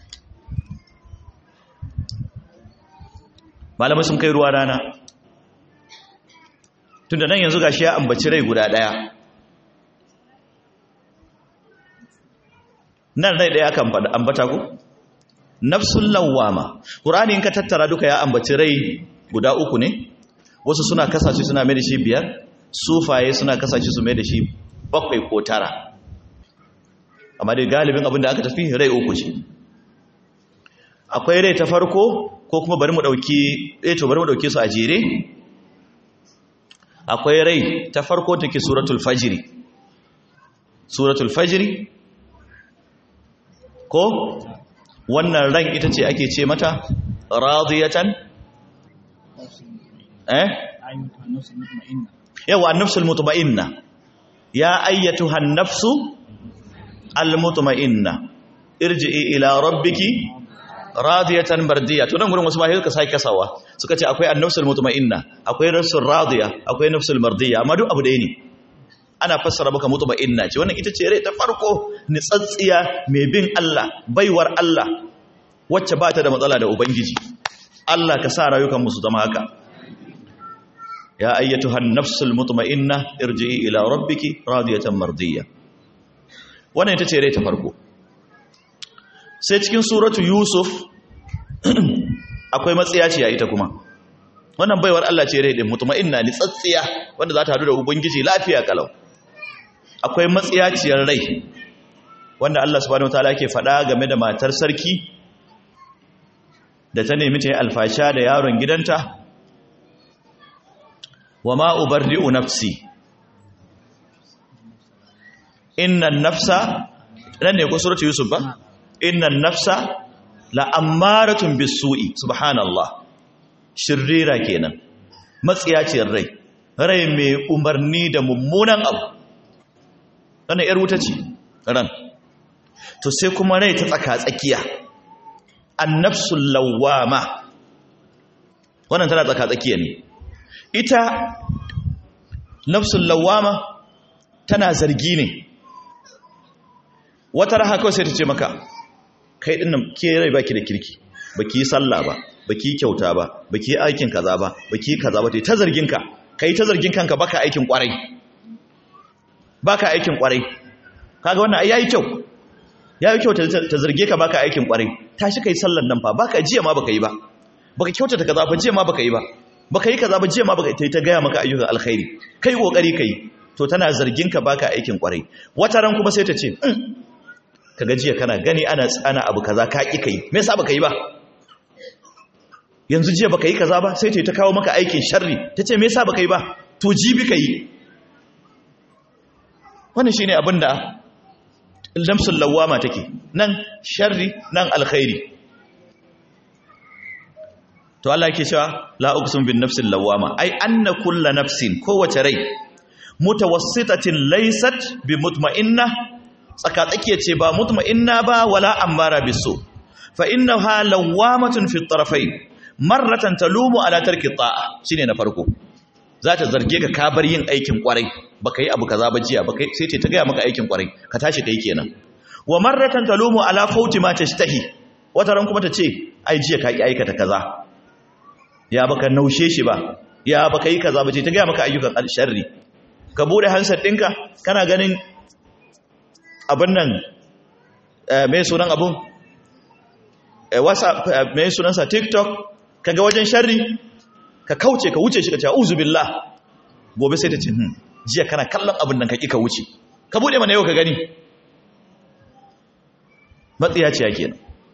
Malamai sun kai ruwa rana. Tunda nan yanzu gashi ya ambaci rai guda daya, nan rai daya kan ambata ku nafsul lawwama. Qur'ani in ka tattara duka ya ambaci rai guda uku ne, wasu suna kasashe suna mai da shi biyar, sufaye suna kasashe su mai da shi bakwai ko tara, amma dai galibin abin da aka tafi rai uku ce. Akwai rai ta farko, ko kuma bari mu dauki eh to bari mu dauke su a jere. Akwai rai ta farko take suratul fajr. Suratul fajr ko wannan ran ita ce ake ce mata radiyatan eh yawa an-nafsul mutma'inna. Ya ayyatuha an-nafsu al-mutma'inna irji'i ila rabbiki radiyatan mardiya. To nan gurin wasu ma suka sai kasawa, suka ce akwai an-nafsul mutma'inna, akwai nafsul radiya, akwai nafsul mardiya, amma duk abu da ne. Ana fassara maka mutma'inna ce, wannan ita ce rai ta farko, nitsatsiya, mai bin Allah, baiwar Allah, wacce ba ta da matsala da ubangiji. Allah ka sa rayukan mu su zama haka. ya ayyatuhan nafsul mutma'inna irji'i ila rabbiki radiyatan mardiyya. Wannan ita ce rai ta farko. Sai cikin suratu Yusuf akwai matsiyaciya ita kuma. Wannan baiwar Allah ce rai din mutma'inna ni tsatsiya wanda za ta hadu da ubangiji lafiya kalau. Akwai matsiyaciyar rai wanda Allah subhanahu wataala yake faɗa game da matar sarki da ta nemi ta yi alfasha da yaron gidanta. Wa ma ubarri'u nafsi innan nafsa, nan ne ko suratu Yusuf ba? Innan nafsa la ammaratun bisu'i, subhanallah. Shirira kenan, matsiyaciyar rai, rai mai umarni da mummunan abu. Wannan yar wuta ce ran. To sai kuma rai ta tsaka tsakiya, annafsul lawwama. Wannan tana tsaka tsakiya ne. Ita nafsul lawwama tana zargi ne. Wata raha kawai sai ta ce maka, kai dinnan ke rai baki da kirki, baki yi sallah ba, baki yi kyauta ba, baki yi aikin kaza ba, baki yi kaza ba, ta zargin ka, kai ta zargin kanka baka aikin kwarai. Baka aikin kwarai. Kaga wannan ai yayi kyau. Yayi kyau ta zarge ka baka aikin kwarai. Tashi kai sallar nan fa, baka jiya ma baka yi ba. Baka kyauta ta kaza ba, jiya ma baka yi ba. Baka yi kaza ba, jiya ma baka yi, ta gaya maka ayyukan alkhairi. Kai kokari kai. To tana zargin ka baka aikin kwarai. Wata ran kuma sai ta ce, kaga jiya kana gani ana tsana abu kaza ka ki kai, me yasa baka yi ba? Yanzu jiya baka yi kaza ba, sai ta kawo maka aikin sharri, tace me yasa baka yi ba? To jibi kai. Wannan shine abinda lamsul lawama take, nan sharri nan alkhairi. To Allah yake cewa la uqsim bin nafsil lawama, ai anna kullu nafsin, kowace rai mutawassitatin laysat bi mutma'inna, tsaka tsakiya ce ba mutma'inna ba wala ammara bisu, fa innaha lawamatun fi tarafayn, marratan talumu ala tarki ta'a. Shine na farko, za ta zarge ka ka bar yin aikin kwarai, baka yi abu kaza ba jiya, baka sai ta gaya maka aikin kwarai ka tashi kai kenan. Wa marratan talumu ala fauti ma tashtahi, wata ran kuma ta ce ai jiya ka ki aikata kaza, ya baka naushe shi ba, ya baka yi kaza ba, ce ta gaya maka ayyukan sharri. Ka bude handset ɗinka kana ganin abin nan mai sunan abun WhatsApp, mai sunansa TikTok, kaga wajen sharri ka kauce ka wuce shi ka ce a'udhu billah. Gobe sai ta ce hmm jiya kana kallon abin nan ka ki ka wuce, ka bude mana yau ka gani. Matsiya ce yake.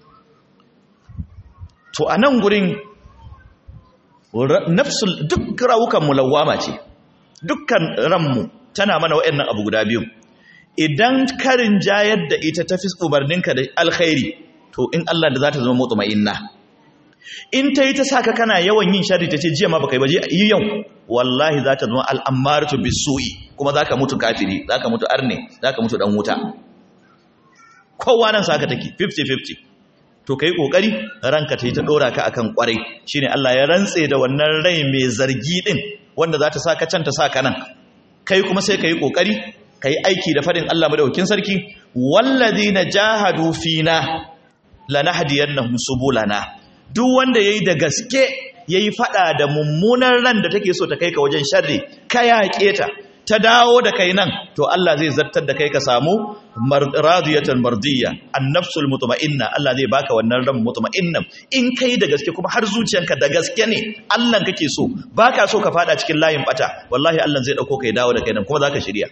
To a nan gurin nafsul, duk rawukan mulawama ce, dukkan ranmu tana mana waɗannan abu guda biyu. Idan karin jayar da ita tafi umarninka da alkhairi, to in Allah da za ta zama mutma'inna. In ta yi ta saka kana yawan yin sharri, ta ce jiya ma baka yi ba, yi yau, wallahi za ta zama al'ammaratu bisu'i, kuma za ka mutu kafiri, za ka mutu arne, za ka mutu dan wuta. Kowa nan saka take fifty fifty. To kai kokari ranka ta yi ta dora ka akan kwarai. Shine Allah ya rantse da wannan rai mai zargi din, wanda za ta saka can ta saka nan. Kai kuma sai kai kokari kai aiki da fadin Allah madaukakin sarki, walladina jahadu fina lanahdiyannahum subulana. Duk wanda yayi da gaske yayi fada da mummunan ran da take so ta kai ka wajen sharri, ka yaƙe ta ta dawo da kai nan, to Allah zai zartar da kai ka samu radiyatan mardiyya, an-nafsul mutma'inna. Allah zai baka wannan ran mutma'innan in kai da gaske, kuma har zuciyanka da gaske ne Allah kake so, baka so ka fada cikin layin bata, wallahi Allah zai dauko kai dawo da kai nan, kuma zaka shirya.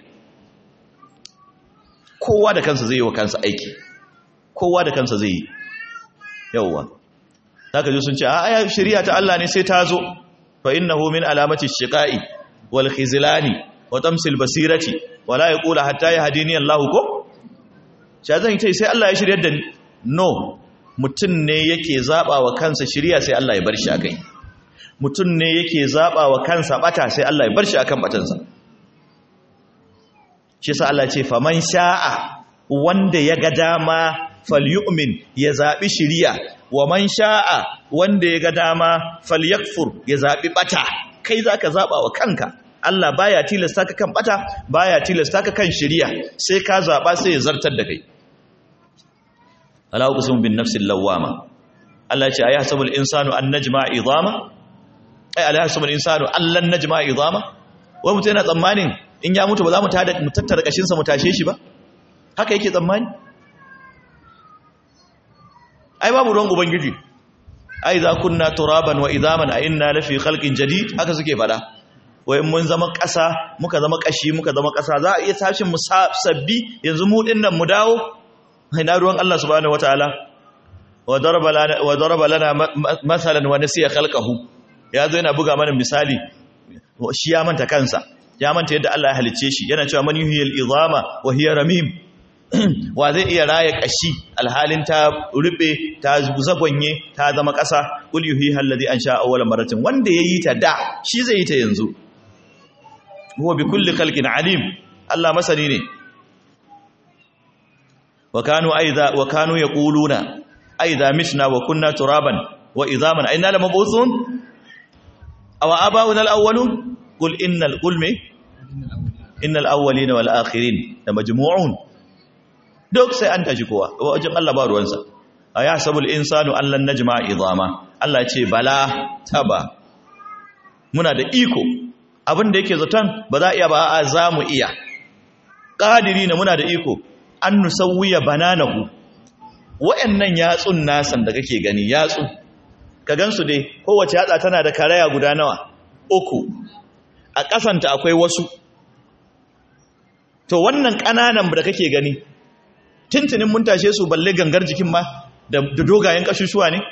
Kowa da kansa zai yi wa kansa aiki, kowa da kansa zai yi. Yawwa zaka ji sun ce a aya shari'a ta Allah ne sai ta zo, fa innahu min alamati shiqai wal khizlani wa tamsil basirati wala yaqulu hatta yahdini Allah ko sha zan ce sai Allah ya shiryar da ni. No, mutun ne yake zaba wa kansa shiriya sai Allah ya bar shi akai. Mutun ne yake zaba wa kansa bata sai Allah ya bar shi akan batansa. Shi yasa Allah ya ce faman sha'a, wanda ya ga dama falyu'min, ya zabi shiriya, wa man sha'a, wanda ya ga dama falyakfur, ya zabi bata. Kai zaka zaba wa kanka. Allah baya tilasta ka kan bata, baya tilasta ka kan shiriya, sai ka zaba sai ya zartar da kai. Ala uqsimu bin nafsil lawwama, Allah ya ce ayahsabul insanu an najma'a idama ai ayahsabul insanu allan najma'a idama wai mutum yana tsammanin in ya mutu ba za mu tada mu tattara kashin sa mu tashe shi ba haka yake tsammani ai babu ruwan ubangiji ai za kunna turaban wa idaman a inna lafi khalqin jadid haka suke fada wai mun zama ƙasa muka zama ƙashi muka zama ƙasa za a iya tashin mu sabbi yanzu mu dinnan mu dawo ina ruwan Allah subhanahu wataala wa daraba lana wa daraba lana masalan wa nasiya khalqahu yazo yana buga mana misali shi ya manta kansa ya manta yadda Allah ya halicce shi yana cewa man yuhyil idama wa hiya ramim wa zai iya raya kashi alhalin ta rube ta zagonye ta zama ƙasa kul yuhi alladhi ansha awwala maratin wanda yayi ta da shi zai yi ta yanzu huwa bi kulli khalqin alim Allah masani ne wa kanu aiza wa kanu yaquluna aiza mitna wa kunna turaban wa idhaman aina lamab'uthun aw abauna alawwalun qul innal qulmi innal awwalina wal akhirin lamajmu'un duk sai an tashi kowa wajen Allah ba ruwansa ayahsabul insanu an lan najma'a idama Allah ya ce bala taba muna da iko abin da yake zaton ba za iya ba a za mu iya ƙadiri na muna da iko an nusawwiya bananahu wa'annan yatsun nasan da kake gani yatsu ka gansu dai kowace yatsa tana da karaya guda nawa uku a ƙasanta akwai wasu to wannan ƙananan da kake gani tuntunin mun tashe su balle gangar jikin ma da dogayen ƙashushuwa ne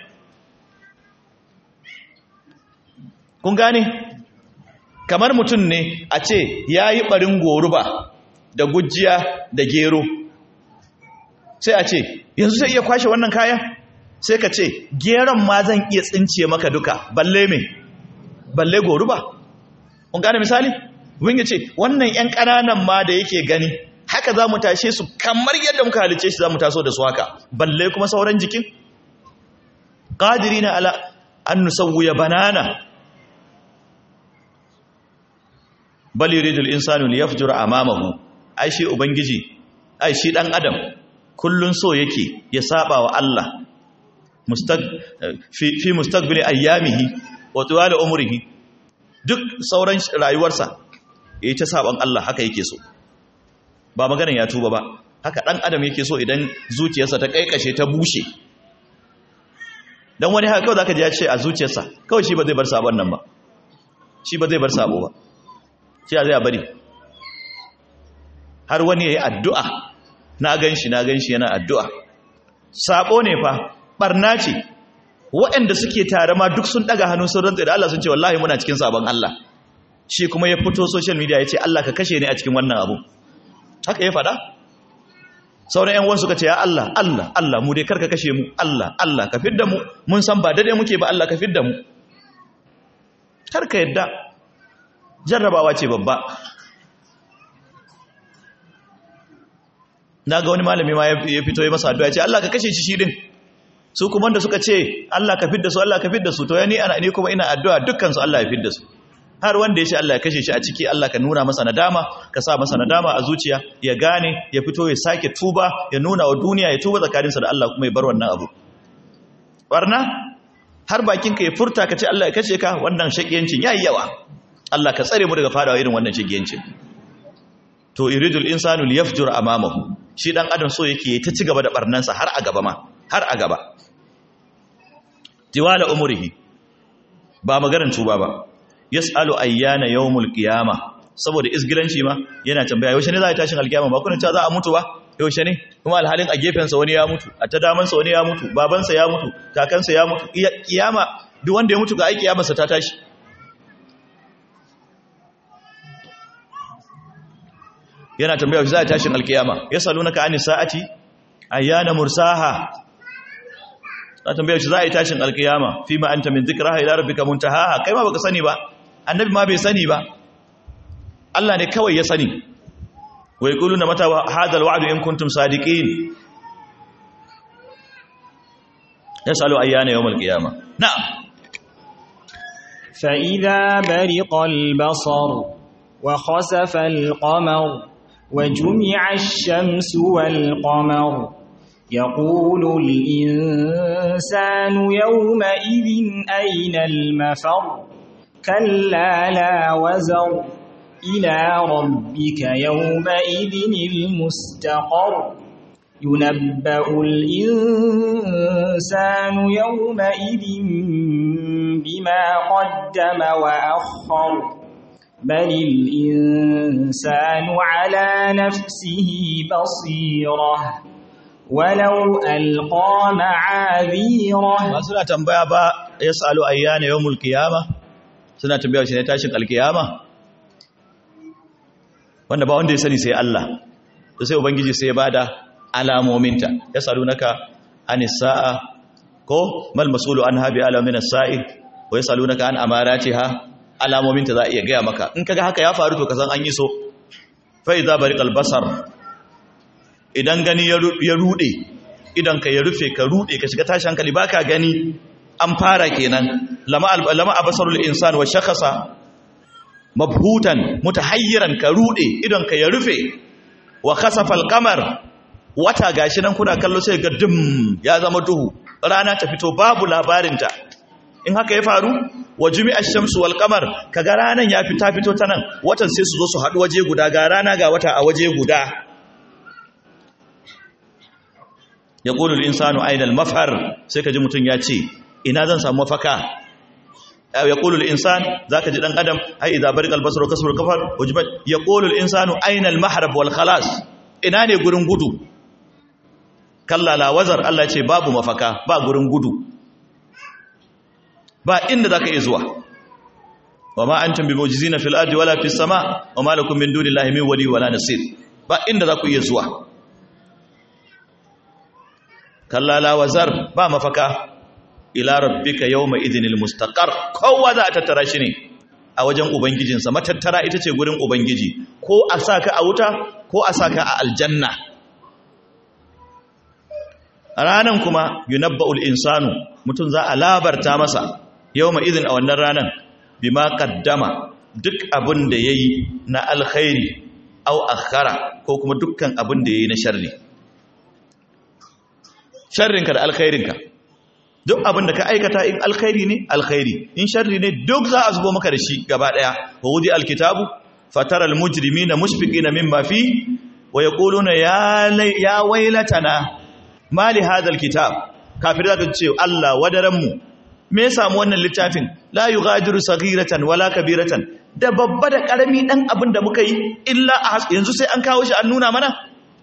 kun gane kamar mutum ne a ce ya yi ɓarin goruba da gujiya da gero sai a ce yanzu sai iya kwashe wannan kayan sai ka ce geron ma zan iya tsince maka duka balle me balle goruba kun gane misali wani ya ce wannan 'yan ƙananan ma da yake gani haka za mu tashe su kamar yadda muka halice shi za mu taso da su haka balle kuma sauran jikin ƙadiri na ala an nusawuya banana bal yuridul insanu liyafjura amamahu ai shi ubangiji ai shi dan adam kullun so yake ya saba wa Allah mustaq fi fi mustaqbili ayyamihi wa tuwal umrihi duk sauran rayuwarsa yayi ta saban Allah haka yake so ba maganar ya tuba ba haka dan adam yake so idan zuciyarsa ta kaikashe ta bushe dan wani haka kawai zaka ji ya ce a zuciyarsa kawai shi ba zai bar sabon nan ba shi ba zai bar sabo ba shi zai bari har wani yayi addu'a na ganshi na ganshi yana addu'a sabo ne fa barna ce waɗanda suke tare ma duk sun daga hannu sun rantsa da Allah sun ce wallahi muna cikin sabon Allah shi kuma ya fito social media ya ce Allah ka kashe ni a cikin wannan abu haka ya faɗa sauran ƴan uwan suka ce ya Allah Allah Allah mu dai karka kashe mu Allah Allah ka fidda mu mun san ba dade muke ba Allah ka fidda mu karka yadda jarrabawa ce babba na ga wani malami ma ya fito ya masa addu'a ya ce Allah ka kashe shi shi din su kuma wanda suka ce Allah ka fidda su Allah ka fidda su to ya ni ana ni kuma ina addu'a dukkan su Allah ya fidda su har wanda ya ce Allah ya kashe shi a ciki Allah ka nuna masa nadama ka sa masa nadama a zuciya ya gane ya fito ya sake tuba ya nuna wa duniya ya tuba tsakaninsa da Allah kuma ya bar wannan abu barna har bakinka ya furta ka ce Allah ya kashe ka wannan shakiyancin yayi yawa Allah ka tsare mu daga fadawa irin wannan shigiyancin to iridul insanu liyafjur amamahu shi dan adam so yake ta ci gaba da barnansa har a gaba ma har a gaba tiwala umrihi ba magaran tuba ba yasalu ayyana yawmul qiyama saboda isgilanci ma yana tambaya yaushe ne za a tashin alkiyama ba kuna cewa za a mutu ba yaushe ne kuma alhalin a gefen sa wani ya mutu a ta daman sa wani ya mutu baban sa ya mutu kakan sa ya mutu kiyama duk wanda ya mutu ga ai kiyamar sa ta tashi yana tambaya za a tashin alkiyama yasalunaka anis sa'ati ayyana mursaha za tambaya za a tashin alkiyama fima anta min dhikraha ila rabbika muntahaha kai ma baka sani ba annabi ma bai sani ba Allah ne kawai ya sani wa yaquluna mata hadha alwa'du in kuntum sadiqin yasalu ayyana yawm alqiyama na'am fa idha bariqa albasar wa khasafa alqamar وجمع الشمس والقمر يقول الإنسان يومئذ أين المفر كلا لا وزر إلى ربك يومئذ المستقر ينبأ الإنسان يومئذ بما قدم وأخر بل الإنسان على نفسه بصيرة ولو ألقى معاذيره. ما suna tambaya ba yasalu ayyana yawmul qiyamah, suna tambaya shi ne tashin alkiyama, wanda ba wanda ya sani sai Allah. To sai ubangiji sai ya bada alamominta. Yasalunaka anis sa'a ko mal mas'ulu anha bi alamin as-sa'il wa yasalunaka an amaratiha, alamominta za a iya gaya maka. In kaga haka ya faru to kasan an yi so. Fa idza bariqal basar, idan gani ya rude, idan ka ya rufe ka rude ka shiga tashi hankali baka gani, an fara kenan. lama lama abasarul insan wa shakhasa mabhutan mutahayyiran, ka rude idan ka ya rufe. Wa khasafa al-qamar, wata gashi nan kuna kallo sai ga dum ya zama duhu, rana ta fito babu labarinta. In haka ya faru, wa jumi'a ash-shamsu wal qamar, kaga ranan ya fita fito ta nan, watan sai su zo su haɗu waje guda, ga rana ga wata a waje guda. Yaqulu al-insanu ayna al-mafar, sai kaji mutun ya ce ina zan samu mafaka. Yaqulu al-insan, zaka ji dan adam ai idza bariqa al-basaru kasbul kafar wajibat. Yaqulu al-insanu ayna al-mahrab wal khalas, ina ne gurin gudu. Kalla la wazar, Allah ce babu mafaka, ba gurin gudu, ba inda zaka iya zuwa. Wa ma antum bimujizina fil ardi wala fis sama wa ma lakum min dunillahi min wali wala nasir, ba inda zaku iya zuwa. Kalla la wazar, ba mafaka. Ila rabbika yawma idhinil mustaqar, kowa za a tattara shi ne a wajen ubangijinsa. Matattara ita ce gurin ubangiji, ko a saka a wuta ko a saka a aljanna. A ranan kuma yunabba'ul insanu, mutum za a labarta masa yawma idhin a wannan ranan bima qaddama, duk abin da yayi na alkhairi au akhara, ko kuma dukkan abin da yayi na sharri. Sharrinka da alkhairinka, duk abin da ka aikata, in alkhairi ne alkhairi, in sharri ne duk za a zubo maka da shi gaba daya. Wa wudi alkitabu fatara almujrimina mushfiqina mimma fi wa yaquluna ya ya waylatana ma li hadha alkitab. Kafir zaka ce Allah wadaran mu, me ya samu wannan littafin, la yughadiru saghiratan wala kabiratan, da babba da karami dan abin da muka yi illa yanzu sai an kawo shi an nuna mana.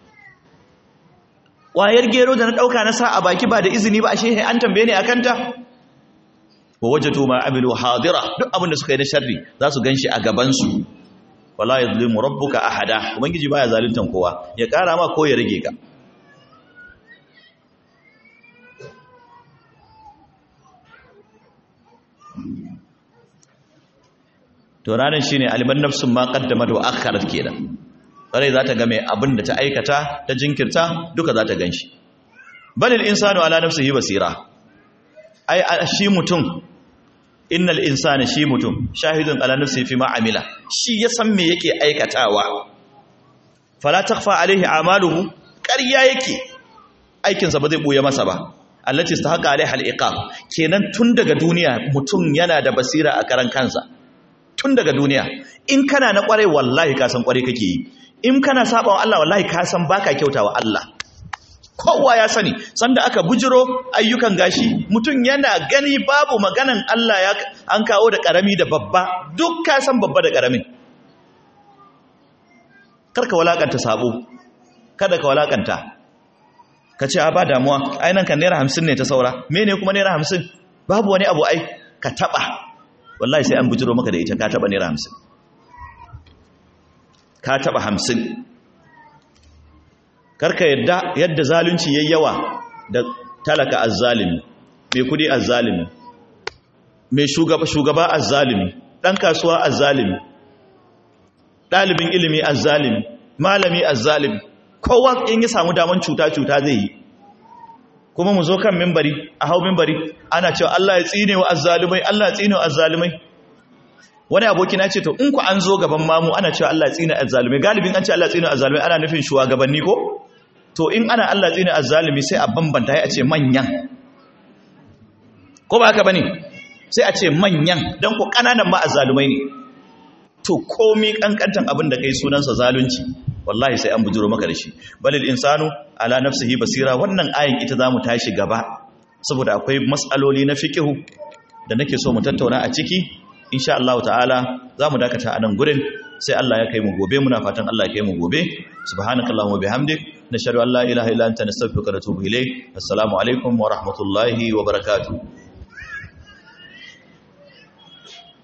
Wayar gero da na ɗauka na sa a baki ba da izini ba, ashe an tambaye ni akan ta. Wa wajatu ma amilu hadira, duk abin da suka yi na sharri za su ganshi a gaban su. Wala yuzlimu rabbuka ahada, ubangiji baya zaluntan kowa, ya kara ma ko ya rage ka. To ranar shine aliman nafsun ma qaddamat wa akharat kenan. Rai za ta ga mai abin da ta aikata ta jinkirta duka za ta gan shi. Balil insanu ala nafsihi basira, ai shi mutum, innal insana shi mutum shahidun ala nafsihi fi ma amila, shi ya san me yake aikatawa. Fala takhfa alaihi amaluhu, ƙarya yake, aikinsa ba zai buya masa ba. Allati istahaqqa alaiha al-iqab, kenan tun daga duniya mutum yana da basira a karan kansa. Tun daga duniya, in kana na kwarai wallahi ka san kwarai kake yi, in kana saba wa Allah wallahi ka san baka kyauta wa Allah. Kowa ya sani, sanda aka bujiro ayyukan gashi mutum yana gani babu maganan Allah ya an kawo da karami da babba, duk ka san babba da karamin. Karka walakanta sabo, kada ka walakanta, ka ce a ba damuwa, ai nan kan naira hamsin ne ta saura, mene kuma naira hamsin, babu wani abu ai, ka taba, wallahi sai an bujiro maka da ita, ka taba naira hamsin. Ka taba hamsin. Karka yadda yadda zalunci yayi yawa da talaka azzalimi, mai kudi azzalimi, mai shugaba shugaba azzalimi, dan kasuwa azzalimi, dalibin ilimi azzalimi, malami azzalimi, kowa in ya samu daman cuta cuta zai yi. Kuma mu zo kan minbari, a hau minbari ana cewa Allah ya tsine wa azzalimai, Allah ya tsine wa azzalimai. Wani aboki na ce to in ku an zo gaban mamu ana cewa Allah ya tsine azzalimai, galibin an ce Allah ya tsine azzalimai ana nufin shugabanni ko? to in ana Allah tsine azzalimi sai a bambanta ya ce manyan, ko ba haka bane sai a ce manyan dan ko kananan ma azzalumai ne. To komi kankantan abin da kai sunansa zalunci wallahi sai an bujuro maka da shi. Balil insanu ala nafsihi basira, wannan ayin ita zamu tashi gaba saboda akwai mas'aloli na fiqhu da nake so mu tattauna a ciki. Insha Allah ta'ala zamu dakata a nan gurin sai Allah ya kai mu gobe, muna fatan Allah ya kai mu gobe. Subhanakallahumma bihamdik nashhadu an la ilaha illa anta nastaghfiruka wa natubu ilayk. Assalamu alaikum wa rahmatullahi wa barakatuh.